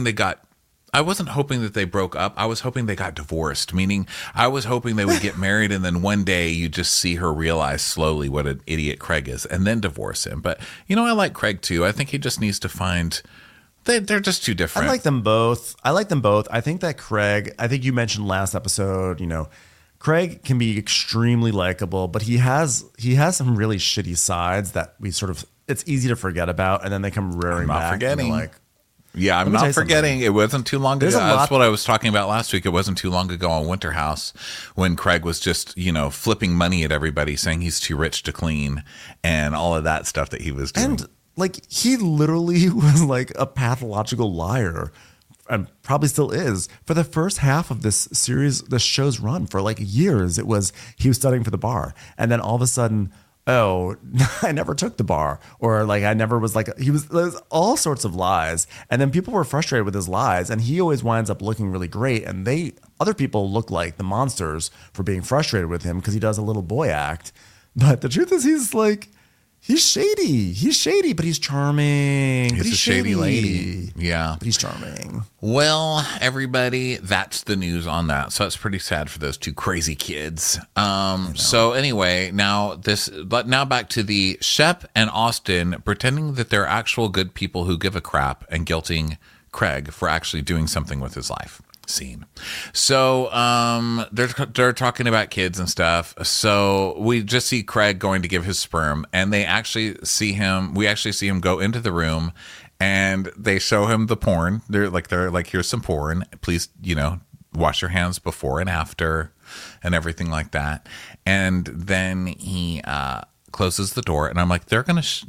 that they broke up. I was hoping they got divorced, meaning I was hoping they would get married and then one day you just see her realize slowly what an idiot Craig is and then divorce him. But, I like Craig too. I think he just needs to find they're just too different. I like them both. I think that Craig, I think you mentioned last episode, Craig can be extremely likable, but he has some really shitty sides that it's easy to forget about. And then they come rearing back. Forgetting. Yeah, I'm not forgetting. It wasn't too long ago. That's what I was talking about last week. It wasn't too long ago on Winter House when Craig was just, flipping money at everybody, saying he's too rich to clean and all of that stuff that he was doing. And he literally was like a pathological liar and probably still is for the first half of this series, the show's run for years. He was studying for the bar. And then all of a sudden, oh, I never took the bar, or I never was there's all sorts of lies. And then people were frustrated with his lies, and he always winds up looking really great. And other people look like the monsters for being frustrated with him because he does a little boy act. But the truth is he's shady, but he's charming. He's a shady lady. Yeah. But he's charming. Well, everybody, that's the news on that. So it's pretty sad for those two crazy kids. So anyway, now back to the Shep and Austin pretending that they're actual good people who give a crap and guilting Craig for actually doing something with his life. Scene. So they're talking about kids and stuff. So we just see Craig going to give his sperm, and we actually see him go into the room, and they show him the porn. They're like here's some porn, please wash your hands before and after and everything like that. And then he closes the door, and I'm like, they're gonna show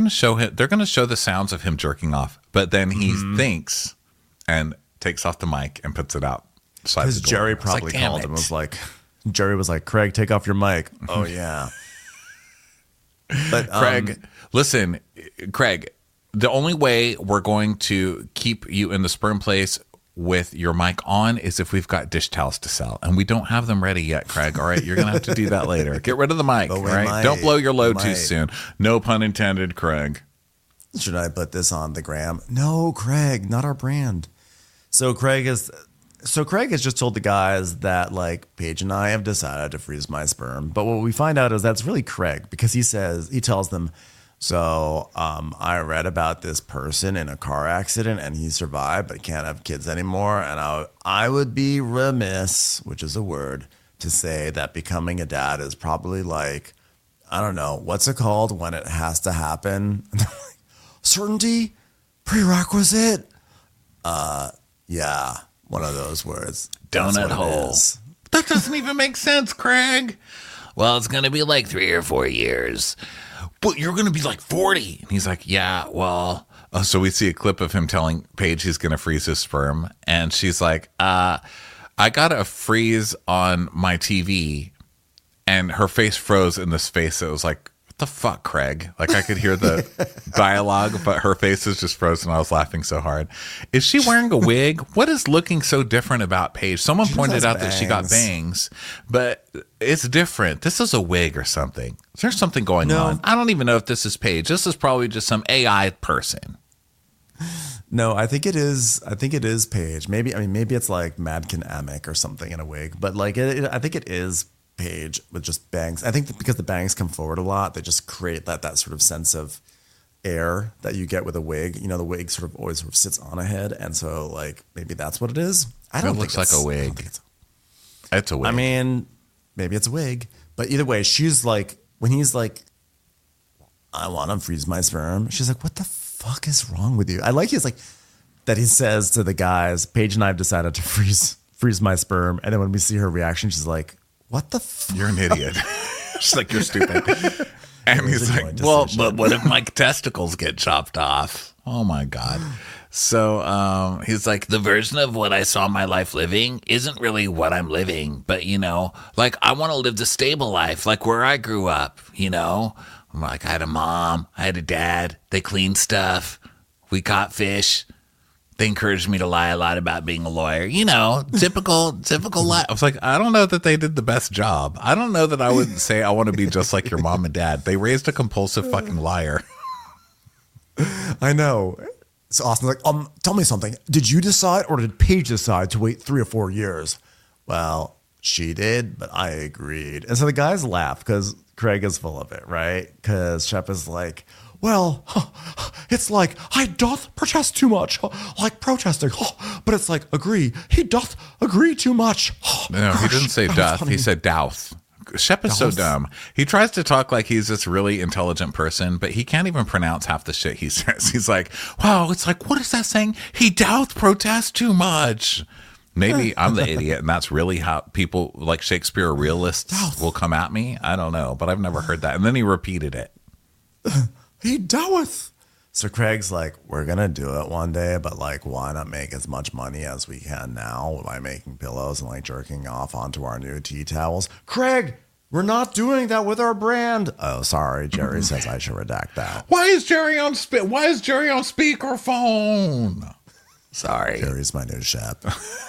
the sounds of him jerking off, but then he thinks and takes off the mic and puts it out. Because Jerry probably called and Jerry was like, Craig, take off your mic. Oh, yeah. But Craig, the only way we're going to keep you in the sperm place with your mic on is if we've got dish towels to sell, and we don't have them ready yet, Craig. All right, you're gonna have to do that later. Get rid of the mic, all right? Don't blow your load too soon. No pun intended, Craig. Should I put this on the gram? No, Craig, not our brand. So Craig has just told the guys that like Paige and I have decided to freeze my sperm. But what we find out is that's really Craig, because he tells them, so I read about this person in a car accident and he survived but can't have kids anymore. And I would be remiss, which is a word, to say that becoming a dad is probably like, I don't know, what's it called when it has to happen? Certainty? Prerequisite? Yeah, one of those words. Donut hole. That doesn't even make sense, Craig. Well, it's going to be like 3 or 4 years. But you're going to be like 40. And he's like, yeah, well. So we see a clip of him telling Paige he's going to freeze his sperm. And she's like, I got a freeze on my TV. And her face froze in this face that was like, what the fuck, Craig? Like I could hear the dialogue, but her face is just frozen. I was laughing so hard. Is she wearing a wig? What is looking so different about Paige? Someone pointed out that she got bangs, but it's different. This is a wig or something. There's something going on. I don't even know if this is Paige. This is probably just some AI person. No, I think it is. I think it is Paige. Maybe it's like Madkin Amick or something in a wig, but like I think it is Paige with just bangs. I think that because the bangs come forward a lot, they just create that sort of sense of air that you get with a wig. You know, the wig sort of always sort of sits on a head, and so like maybe that's what it is. I don't think it looks like a wig. It's a wig. I mean, maybe it's a wig, but either way, she's like, when he's like, I want to freeze my sperm, she's like, what the fuck is wrong with you? I like he's like that he says to the guys, Paige and I have decided to freeze my sperm, and then when we see her reaction, she's like, what the fuck? You're an idiot. She's like, you're stupid. And he's like, well, but what if my testicles get chopped off? Oh my God. So he's like, the version of what I saw my life living isn't really what I'm living. But, you know, like I want to live the stable life, like where I grew up, you know. I'm like, I had a mom, I had a dad. They cleaned stuff. We caught fish. They encouraged me to lie a lot about being a lawyer. You know, typical life. I was like, I don't know that they did the best job. I don't know that I would say I want to be just like your mom and dad. They raised a compulsive fucking liar. I know. So Austin's like, tell me something. Did you decide or did Paige decide to wait 3 or 4 years? Well, she did, but I agreed. And so the guys laugh because Craig is full of it, right? Because Shep is like, well, it's like, I doth protest too much, like protesting, but it's like, agree. He doth agree too much. No, he didn't say doth. He said douth. Shep is so dumb. He tries to talk like he's this really intelligent person, but he can't even pronounce half the shit he says. He's like, wow, it's like, what is that saying? He doth protest too much. Maybe I'm the idiot, and that's really how people like Shakespeare realists will come at me. I don't know, but I've never heard that. And then he repeated it. He doeth. So Craig's like, we're going to do it one day, but like, why not make as much money as we can now by making pillows and like jerking off onto our new tea towels? Craig, we're not doing that with our brand. Oh, sorry. Jerry says I should redact that. Why is Jerry on speakerphone? Sorry. Jerry's my new Shep.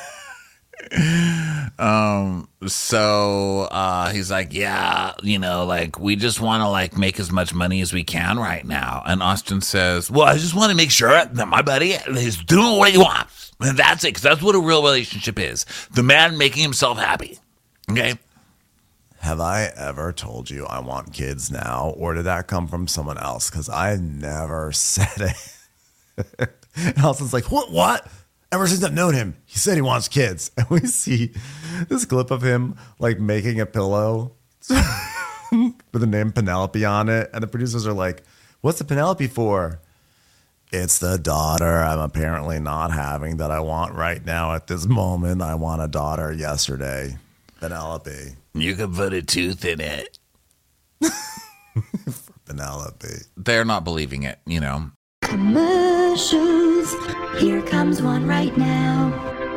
So he's like, yeah, you know, like we just want to like make as much money as we can right now. And Austin says, well, I just want to make sure that my buddy is doing what he wants. And that's it, because that's what a real relationship is. The man making himself happy. Okay. Have I ever told you I want kids now, or did that come from someone else? Because I never said it. And Austin's like, what? Ever since I've known him, he said he wants kids. And we see this clip of him like making a pillow with the name Penelope on it. And the producers are like, what's the Penelope for? It's the daughter I'm apparently not having that I want right now at this moment. I want a daughter yesterday. Penelope. You can put a tooth in it. For Penelope. They're not believing it, you know. Commercials. Here comes one right now.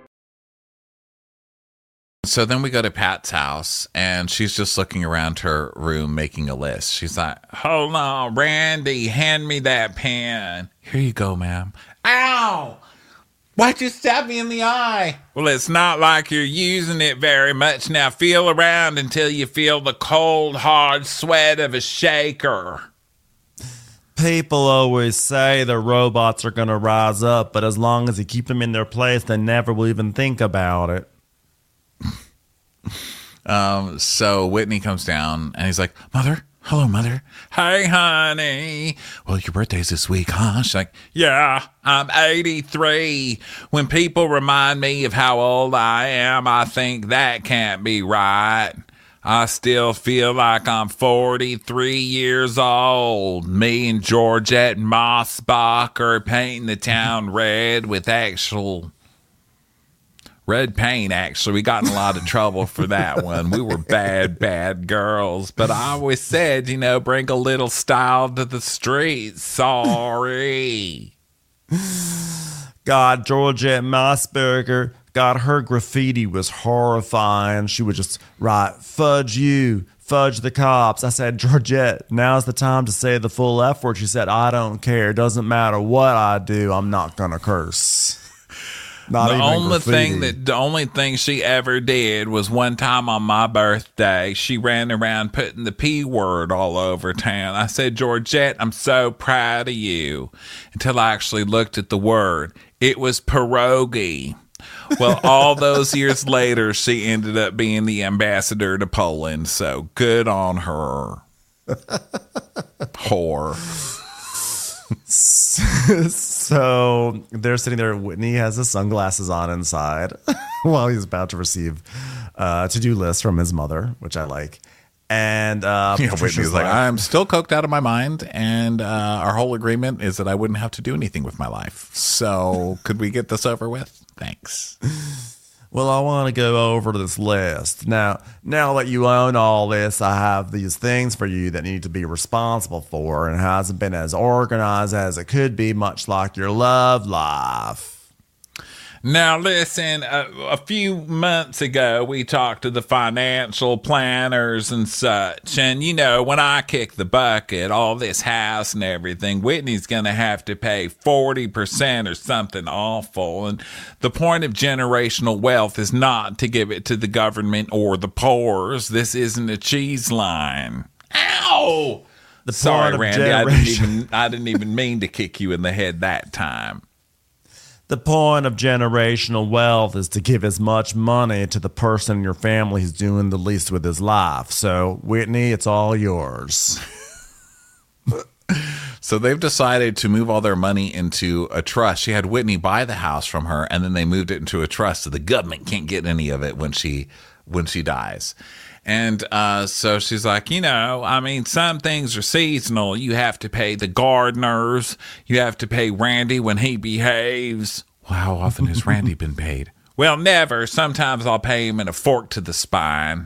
So then we go to Pat's house, and she's just looking around her room making a list. She's like, hold on, Randy, hand me that pen. Here you go, ma'am. Ow! Why'd you stab me in the eye? Well, it's not like you're using it very much. Now feel around until you feel the cold, hard sweat of a shaker. People always say the robots are going to rise up, but as long as you keep them in their place, they never will even think about it. So Whitney comes down and he's like, Mother, hello, Mother. Hey, honey. Well, your birthday's this week, huh? She's like, yeah, I'm 83. When people remind me of how old I am, I think that can't be right. I still feel like I'm 43 years old. Me and Georgette Mossbach are painting the town red with actual red paint, actually. We got in a lot of trouble for that one. We were bad girls. But I always said, bring a little style to the streets. Sorry. God, Georgette Mossberger, God, her graffiti was horrifying. She would just write, fudge you, fudge the cops. I said, Georgette, now's the time to say the full F word. She said, I don't care. Doesn't matter what I do. I'm not going to curse. The only thing she ever did was one time on my birthday, she ran around putting the P word all over town. I said, Georgette, I'm so proud of you. Until I actually looked at the word. It was pierogi. Well, all those years later, she ended up being the ambassador to Poland. So good on her. Whore. So they're sitting there. Whitney has his sunglasses on inside while he's about to receive to-do list from his mother, which I like. And Whitney's like, I'm still coked out of my mind, and our whole agreement is that I wouldn't have to do anything with my life. So could we get this over with? Thanks. Well, I want to go over to this list. Now that you own all this, I have these things for you that need to be responsible for, and it hasn't been as organized as it could be, much like your love life. Now, listen, a few months ago, we talked to the financial planners and such. And, when I kick the bucket, all this house and everything, Whitney's going to have to pay 40% or something awful. And the point of generational wealth is not to give it to the government or the poors. This isn't a cheese line. Ow! Sorry, Randy, I didn't even mean to kick you in the head that time. The point of generational wealth is to give as much money to the person in your family who's doing the least with his life. So, Whitney, it's all yours. So they've decided to move all their money into a trust. She had Whitney buy the house from her, and then they moved it into a trust so the government can't get any of it when she dies. And so she's like, some things are seasonal. You have to pay the gardeners. You have to pay Randy when he behaves. Well, how often has Randy been paid? Well, never. Sometimes I'll pay him in a fork to the spine.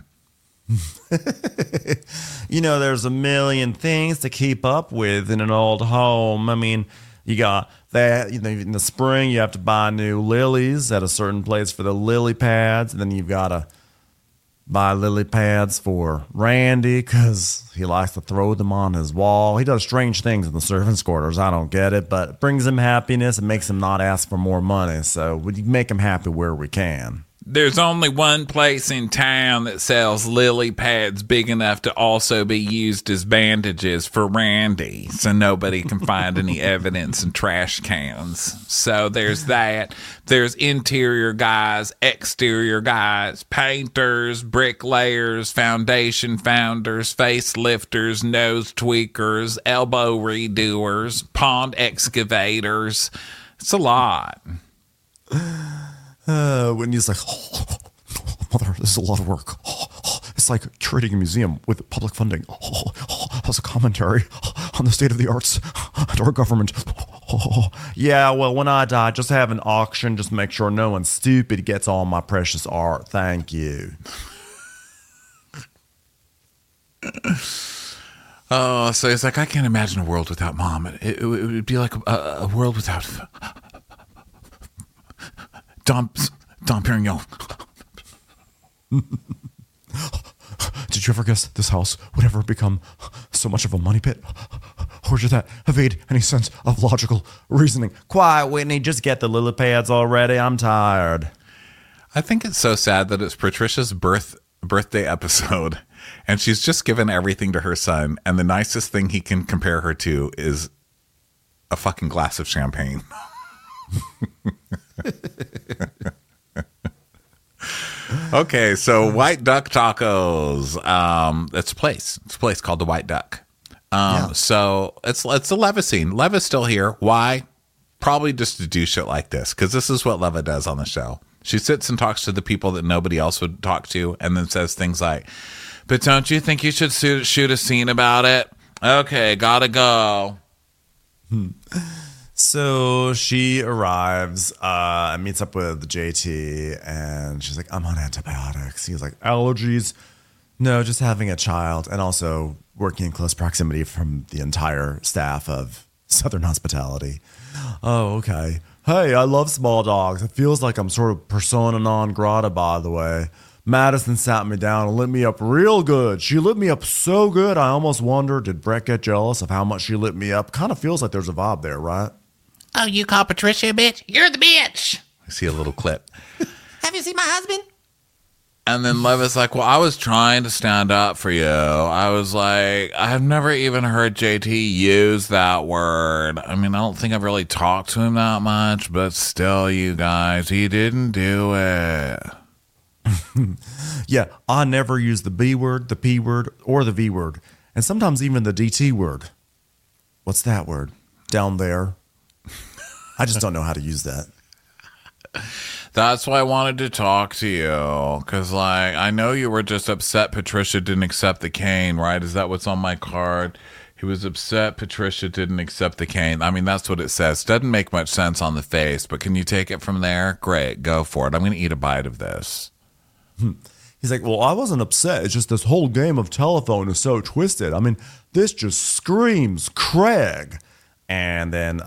There's a million things to keep up with in an old home. I mean, you got that, in the spring, you have to buy new lilies at a certain place for the lily pads. And then you've got to buy lily pads for Randy because he likes to throw them on his wall. He does strange things in the servants' quarters. I don't get it, but it brings him happiness and makes him not ask for more money. So we make him happy where we can. There's only one place in town that sells lily pads big enough to also be used as bandages for Randy, so nobody can find any evidence in trash cans. So there's that. There's interior guys, exterior guys, painters, bricklayers, foundation founders, facelifters, nose tweakers, elbow redoers, pond excavators. It's a lot. When he's like, Mother, this is a lot of work. It's like curating a museum with public funding. As a commentary on the state of the arts and our government. Yeah, well, when I die, just have an auction. Just make sure no one stupid gets all my precious art. Thank you. Oh, so it's like, I can't imagine a world without Mom. It would be like a world without Dom Perignon. Did you ever guess this house would ever become so much of a money pit? or does that evade any sense of logical reasoning? Quiet, Whitney. Just get the lily pads already. I'm tired. I think it's so sad that it's Patricia's birthday episode, and she's just given everything to her son, and the nicest thing he can compare her to is a fucking glass of champagne. Okay, so White Duck Tacos. It's a place. It's a place called the White Duck. So it's a Leva scene. Leva's still here. Why? Probably just to do shit like this, because this is what Leva does on the show. She sits and talks to the people that nobody else would talk to, and then says things like, "But don't you think you should shoot a scene about it? Okay, gotta go." So she arrives and meets up with JT, and she's like, "I'm on antibiotics." He's like, "Allergies?" "No, just having a child," and also working in close proximity from the entire staff of Southern Hospitality. "Oh, okay. Hey, I love small dogs. It feels like I'm sort of persona non grata, by the way. Madison sat me down and lit me up real good. She lit me up so good, I almost wonder, did Brett get jealous of how much she lit me up? Kind of feels like there's a vibe there, right?" "Oh, you call Patricia a bitch? You're the bitch." I see a little clip. Have you seen my husband? And then Leva's like, "Well, I was trying to stand up for you. I was like, I've never even heard JT use that word. I mean, I don't think I've really talked to him that much, but still, you guys, he didn't do it." "Yeah, I never use the B word, the P word, or the V word, and sometimes even the DT word." "What's that word?" "Down there." I just don't know how to use that. That's why I wanted to talk to you, because, like, I know you were just upset Patricia didn't accept the cane, right? Is that what's on my card? He was upset Patricia didn't accept the cane. I mean, that's what it says. Doesn't make much sense on the face, but can you take it from there? Great, go for it. I'm going to eat a bite of this. He's like, "Well, I wasn't upset. It's just this whole game of telephone is so twisted. I mean, this just screams Craig." And then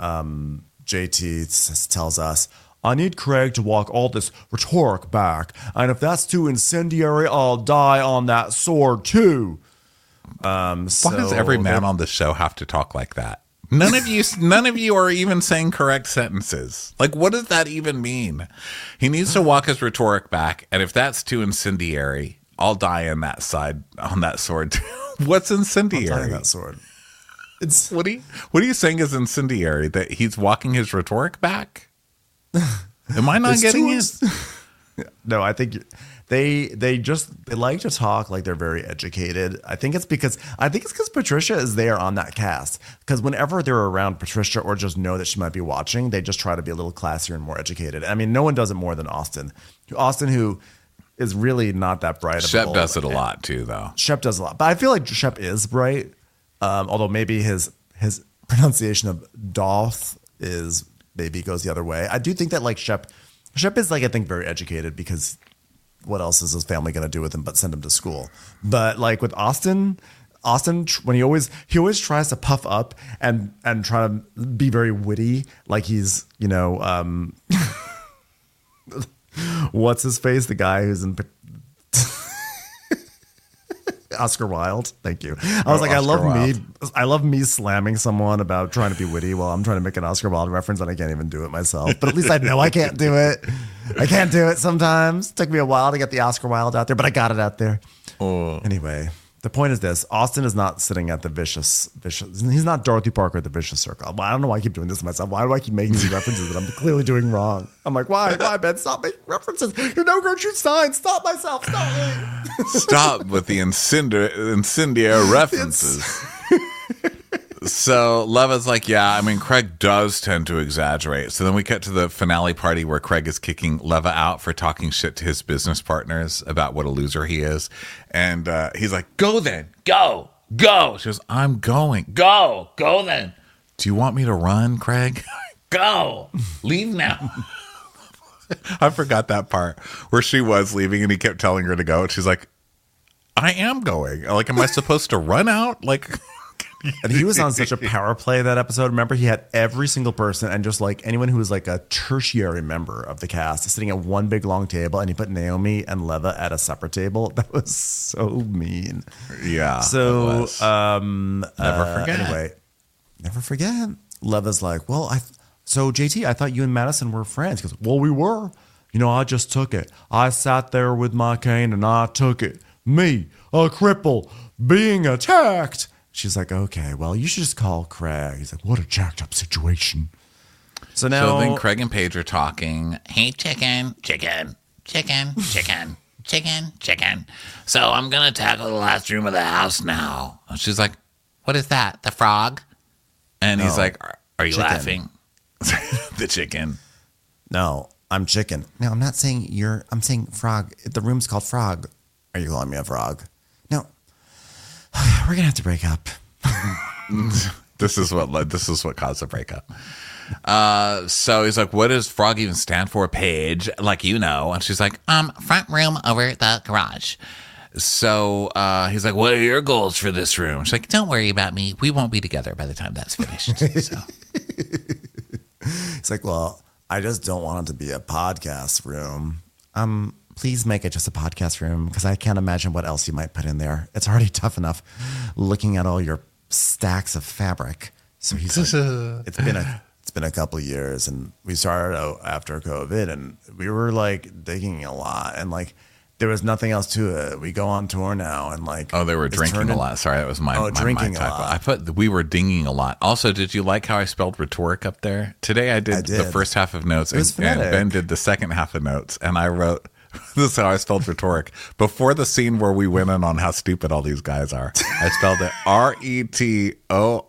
JT tells us, "I need Craig to walk all this rhetoric back. And if that's too incendiary, I'll die on that sword too." Why does every man on the show have to talk like that? None of you are even saying correct sentences. Like, what does that even mean? He needs to walk his rhetoric back, and if that's too incendiary, I'll die on that sword too. What's incendiary? I'll die on that sword. It's what are you saying is incendiary? That he's walking his rhetoric back? Am I not getting it? No, I think they like to talk like they're very educated. I think it's because Patricia is there on that cast. Because whenever they're around Patricia or just know that she might be watching, they just try to be a little classier and more educated. I mean, no one does it more than Austin. Austin, who is really not that bright. Shep does it a lot too, though. Shep does a lot, but I feel like Shep is bright. Although maybe his pronunciation of Doth is maybe goes the other way. I do think that like Shep is like, I think, very educated, because what else is his family going to do with him but send him to school? But like with Austin, when he always tries to puff up and try to be very witty, like he's, what's his face? The guy who's in Oscar Wilde. Thank you. I was like, I love me slamming someone about trying to be witty while I'm trying to make an Oscar Wilde reference and I can't even do it myself. But at least I know I can't do it. I can't do it sometimes. It took me a while to get the Oscar Wilde out there, but I got it out there. Anyway, the point is this: Austin is not sitting at the vicious. He's not Dorothy Parker at the Vicious Circle. I don't know why I keep doing this to myself. Why do I keep making these references that I'm clearly doing wrong? I'm like, why, Ben? Stop making references. You're no Gertrude Stein. Stop myself. Stop me. Stop with the incendiary references. So Leva's like, yeah, I mean, Craig does tend to exaggerate. So then we get to the finale party where Craig is kicking Leva out for talking shit to his business partners about what a loser he is. And he's like, go then. Go. She goes, I'm going. Go then. Do you want me to run, Craig? Go. Leave now. I forgot that part where she was leaving and he kept telling her to go. And she's like, I am going. Like, am I supposed to run out? Like... And he was on such a power play that episode. Remember, he had every single person and just like anyone who was like a tertiary member of the cast sitting at one big long table, and he put Naomi and Leva at a separate table. That was so mean. Yeah. So never forget. Anyway, never forget. Leva's like, well, so JT, I thought you and Madison were friends. He goes, well, we were. You know, I just took it. I sat there with my cane and I took it. Me, a cripple, being attacked. She's like, okay, well, you should just call Craig. He's like, what a jacked up situation. So now then Craig and Paige are talking. Hey, chicken. So I'm going to tackle the last room of the house now. And she's like, what is that? The frog? And he's like, are you laughing? The chicken. No, I'm chicken. No, I'm not saying I'm saying frog. The room's called Frog. Are you calling me a frog? No. We're going to have to break up. This is what caused the breakup. So he's like, what does frog even stand for, Paige? Like, you know. And she's like, front room over the garage. So he's like, what are your goals for this room? She's like, don't worry about me. We won't be together by the time that's finished. So. He's like, well, I just don't want it to be a podcast room. Please make it just a podcast room because I can't imagine what else you might put in there. It's already tough enough looking at all your stacks of fabric. So he's like, it's been a couple of years, and we started out after COVID, and we were like digging a lot, and like there was nothing else to it. We go on tour now, and like they were drinking a lot. Sorry, that was my drinking my a lot. I put we were dinging a lot. Also, did you like how I spelled rhetoric up there today? I did the first half of notes, and Ben did the second half of notes, and I wrote. This is how I spelled rhetoric. Before the scene where we went in on how stupid all these guys are, I spelled it RETORIK.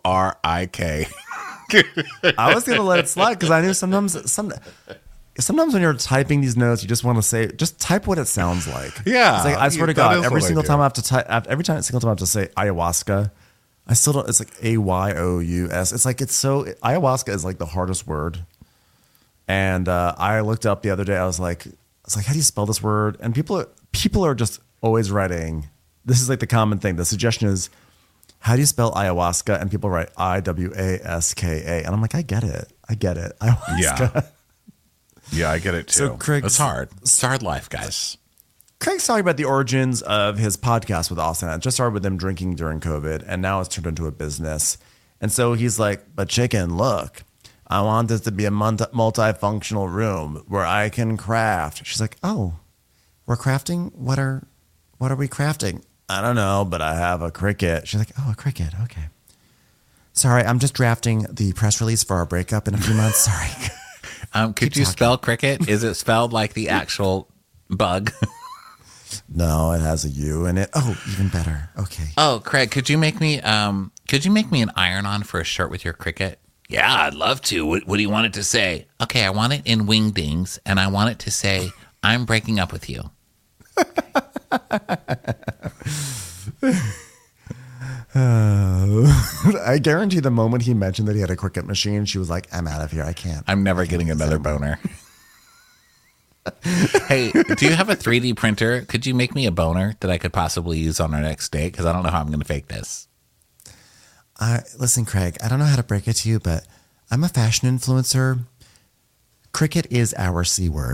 I was gonna let it slide because I knew sometimes when you're typing these notes, you just want to say, just type what it sounds like. Yeah, it's like, I swear to God, every single time I have to type, every single time I have to say ayahuasca, I still don't. It's like AYOUS. It's like ayahuasca is like the hardest word. And I looked up the other day. I was like, how do you spell this word? And people are just always writing. This is like the common thing. The suggestion is, how do you spell ayahuasca? And people write IWASKA. And I'm like, I get it. Ayahuasca. Yeah, I get it too. So it's hard. It's hard life, guys. Craig's talking about the origins of his podcast with Austin. It just started with them drinking during COVID, and now it's turned into a business. And so he's like, but chicken, look. I want this to be a multifunctional room where I can craft. She's like, oh, we're crafting? What are we crafting? I don't know, but I have a Cricut. She's like, oh, a Cricut. Okay. Sorry, I'm just drafting the press release for our breakup in a few months. Sorry. Could you spell cricket? Is it spelled like the actual bug? No, it has a U in it. Oh, even better. Okay. Oh, Craig, could you make me an iron-on for a shirt with your cricket? Yeah, I'd love to. What do you want it to say? Okay, I want it in wingdings, and I want it to say, I'm breaking up with you. I guarantee the moment he mentioned that he had a Cricut machine, she was like, I'm out of here. I can't. I'm never getting another boner. Hey, do you have a 3D printer? Could you make me a boner that I could possibly use on our next date? Because I don't know how I'm going to fake this. Listen, Craig, I don't know how to break it to you, but I'm a fashion influencer. Cricket is our C word.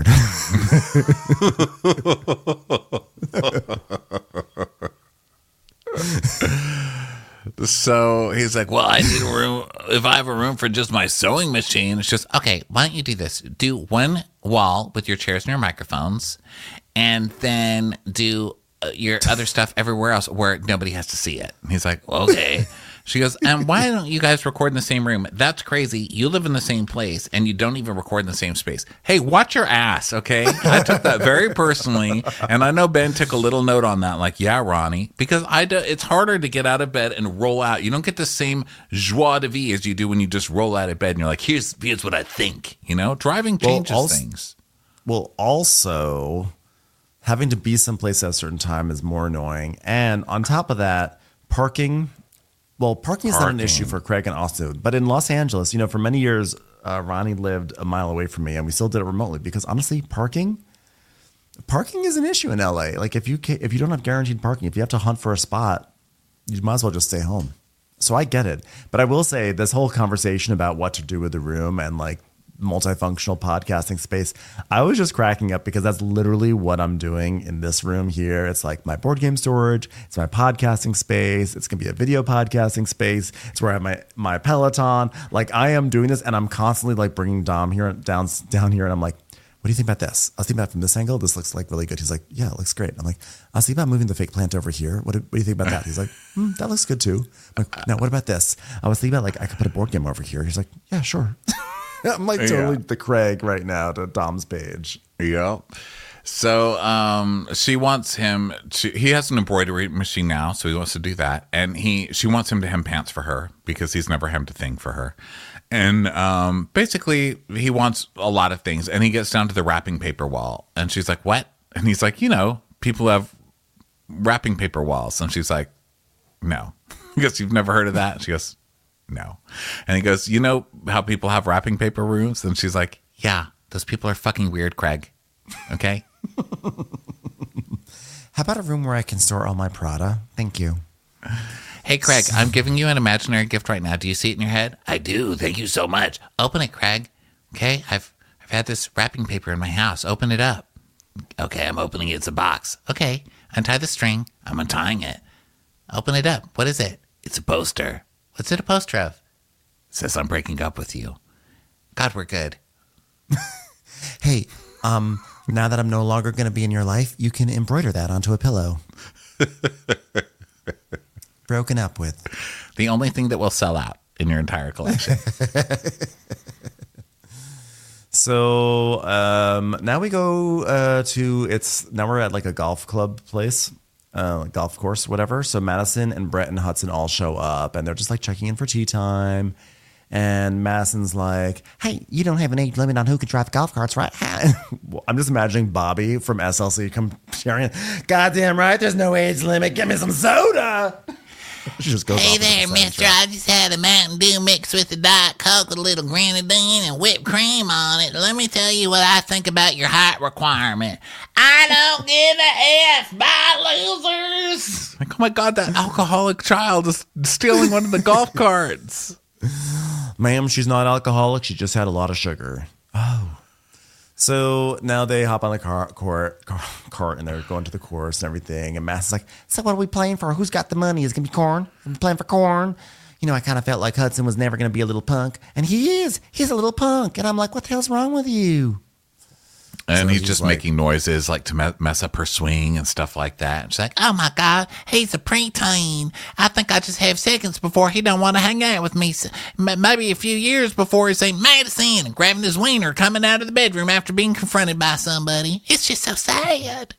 So he's like, well, I need a room. If I have a room for just my sewing machine, it's just, okay, why don't you do this? Do one wall with your chairs and your microphones, and then do your other stuff everywhere else where nobody has to see it. And he's like, well, okay. She goes, and why don't you guys record in the same room? That's crazy. You live in the same place and you don't even record in the same space. Hey, watch your ass, okay? I took that very personally, and I know Ben took a little note on that, like, yeah, Ronnie, because it's harder to get out of bed and roll out. You don't get the same joie de vivre as you do when you just roll out of bed and you're like, here's what I think. You know, driving changes things. Well, also, having to be someplace at a certain time is more annoying. And on top of that, parking is not an issue for Craig and Austin, but in Los Angeles, for many years, Ronnie lived a mile away from me, and we still did it remotely because honestly, parking is an issue in LA. Like if you don't have guaranteed parking, if you have to hunt for a spot, you might as well just stay home. So I get it, but I will say this whole conversation about what to do with the room and like multifunctional podcasting space. I was just cracking up because that's literally what I'm doing in this room here. It's like my board game storage. It's my podcasting space. It's going to be a video podcasting space. It's where I have my Peloton. Like I am doing this and I'm constantly like bringing Dom here down here. And I'm like, what do you think about this? I was thinking about it from this angle. This looks like really good. He's like, yeah, it looks great. I'm like, I was thinking about moving the fake plant over here. What do you think about that? He's like, that looks good too. I'm like, now what about this? I was thinking about like, I could put a board game over here. He's like, yeah, sure. I'm like totally the Craig right now to Dom's page. Yeah. So she wants him to, he has an embroidery machine now, so he wants to do that. And she wants him to hem pants for her because he's never hemmed a thing for her. And basically he wants a lot of things. And he gets down to the wrapping paper wall. And she's like, what? And he's like, people have wrapping paper walls. And she's like, no. He goes, you've never heard of that? She goes, no. And he goes, you know how people have wrapping paper rooms? And she's like, yeah, those people are fucking weird, Craig. Okay? How about a room where I can store all my Prada? Thank you. Hey, Craig, I'm giving you an imaginary gift right now. Do you see it in your head? I do. Thank you so much. Open it, Craig. Okay? I've had this wrapping paper in my house. Open it up. Okay, I'm opening it. It's a box. Okay. Untie the string. I'm untying it. Open it up. What is it? It's a poster. What's it a poster of? It says I'm breaking up with you. God, we're good. Hey, now that I'm no longer going to be in your life, you can embroider that onto a pillow. Broken up with. The only thing that will sell out in your entire collection. So now we go now we're at like a golf club place, golf course, whatever. So Madison and Brett and Hudson all show up and they're just like checking in for tea time. And Madison's like, hey, you don't have an age limit on who can drive golf carts, right? I'm just imagining Bobby from SLC come sharing, goddamn right, there's no age limit. Give me some soda. She just goes hey there, mister. I just had a Mountain Dew mixed with a Diet Coke with a little grenadine and whipped cream on it. Let me tell you what I think about your height requirement. I don't give a F. Bye, losers. Like, oh my God, that alcoholic child is stealing one of the golf carts. Ma'am, she's not alcoholic. She just had a lot of sugar. Oh. So now they hop on the cart and they're going to the course and everything. And Mass is like, so what are we playing for? Who's got the money? Is it going to be corn? I'm playing for corn. I kind of felt like Hudson was never going to be a little punk. And he is. He's a little punk. And I'm like, what the hell's wrong with you? And so he's just like, making noises like to mess up her swing and stuff like that. And she's like, oh my God, he's a preteen. I think I just have seconds before he don't want to hang out with me. Maybe a few years before he's saying Madison and grabbing his wiener coming out of the bedroom after being confronted by somebody. It's just so sad.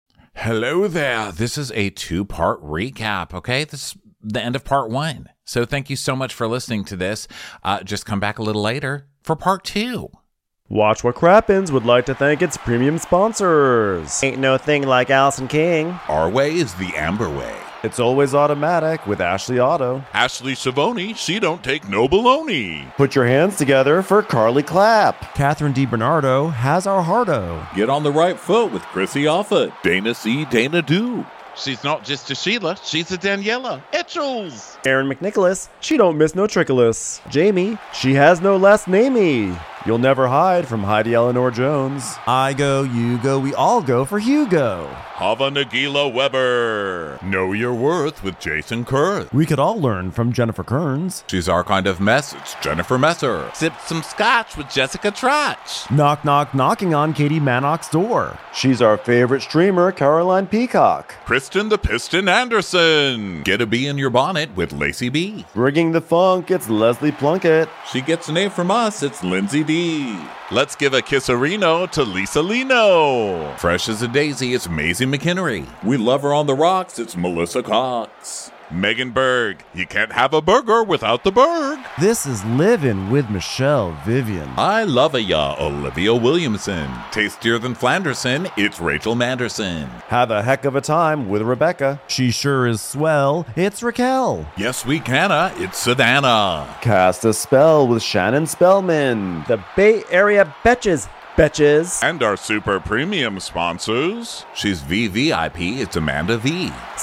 Hello there. This is a 2-part recap, okay? This is the end of part 1. So thank you so much for listening to this. Just come back a little later for part 2. Watch What Crappens would like to thank its premium sponsors. Ain't no thing like Allison King. Our way is the Amber way. It's always automatic with Ashley Auto. Ashley Savoni, she don't take no baloney. Put your hands together for Carly Clapp. Catherine DiBernardo has our hardo. Get on the right foot with Chrissy Offutt. Dana C. Dana Do. She's not just a Sheila, she's a Daniela. Etchels. Aaron McNicholas, she don't miss no trickolas. Jamie, she has no last namey. You'll never hide from Heidi Eleanor Jones. I go, you go, we all go for Hugo. Hava Nagila Weber. Know Your Worth with Jason Kurth. We could all learn from Jennifer Kearns. She's our kind of mess. It's Jennifer Messer. Sip some scotch with Jessica Trotch. Knock, knock, knocking on Katie Manock's door. She's our favorite streamer, Caroline Peacock. Kristen the Piston Anderson. Get a bee in your bonnet with Lacey B. Bringing the funk, it's Leslie Plunkett. She gets an A from us, it's Lindsay D. Let's give a kisserino to Lisa Lino. Fresh as a daisy, it's Maisie McHenry. We love her on the rocks, it's Melissa Cox. Megan Berg, you can't have a burger without the Berg. This is Living with Michelle Vivian. I love ya, Olivia Williamson. Tastier than Flanderson, it's Rachel Manderson. Have a heck of a time with Rebecca. She sure is swell, it's Raquel. Yes, we canna, it's Savannah. Cast a spell with Shannon Spellman. The Bay Area Betches. Betches. And our super premium sponsors. She's VVIP, it's Amanda V.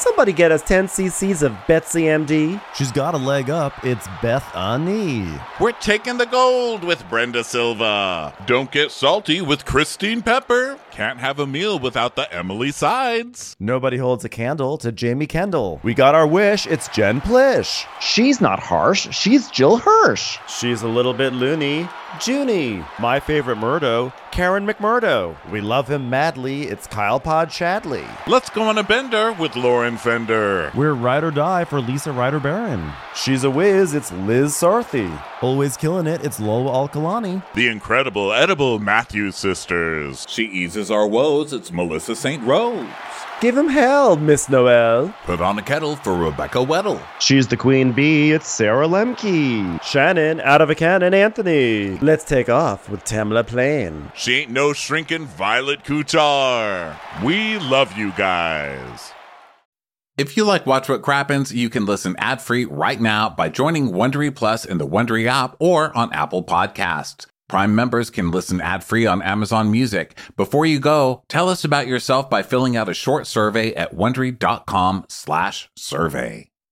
Somebody get us 10 cc's of Betsy MD. She's got a leg up. It's Bethany. We're taking the gold with Brenda Silva. Don't get salty with Christine Pepper. Can't have a meal without the Emily Sides. Nobody holds a candle to Jamie Kendall. We got our wish. It's Jen Plish. She's not harsh. She's Jill Hirsch. She's a little bit loony. Junie. My favorite Murdo, Karen McMurdo. We love him madly. It's Kyle Pod Shadley. Let's go on a bender with Lauren Fender. We're ride or die for Lisa Ryder Barron. She's a whiz. It's Liz Sarthy. Always killing it. It's Lola Alkalani. The incredible edible Matthews sisters. She eases our woes. It's Melissa St. Rose. Give him hell, Miss Noel. Put on a kettle for Rebecca Weddle. She's the queen bee. It's Sarah Lemke. Shannon, out of a cannon, Anthony. Let's take off with Tamla Plain. She ain't no shrinking Violet Kuchar. We love you guys. If you like Watch What Crappens, you can listen ad-free right now by joining Wondery Plus in the Wondery app or on Apple Podcasts. Prime members can listen ad-free on Amazon Music. Before you go, tell us about yourself by filling out a short survey at Wondery.com/survey.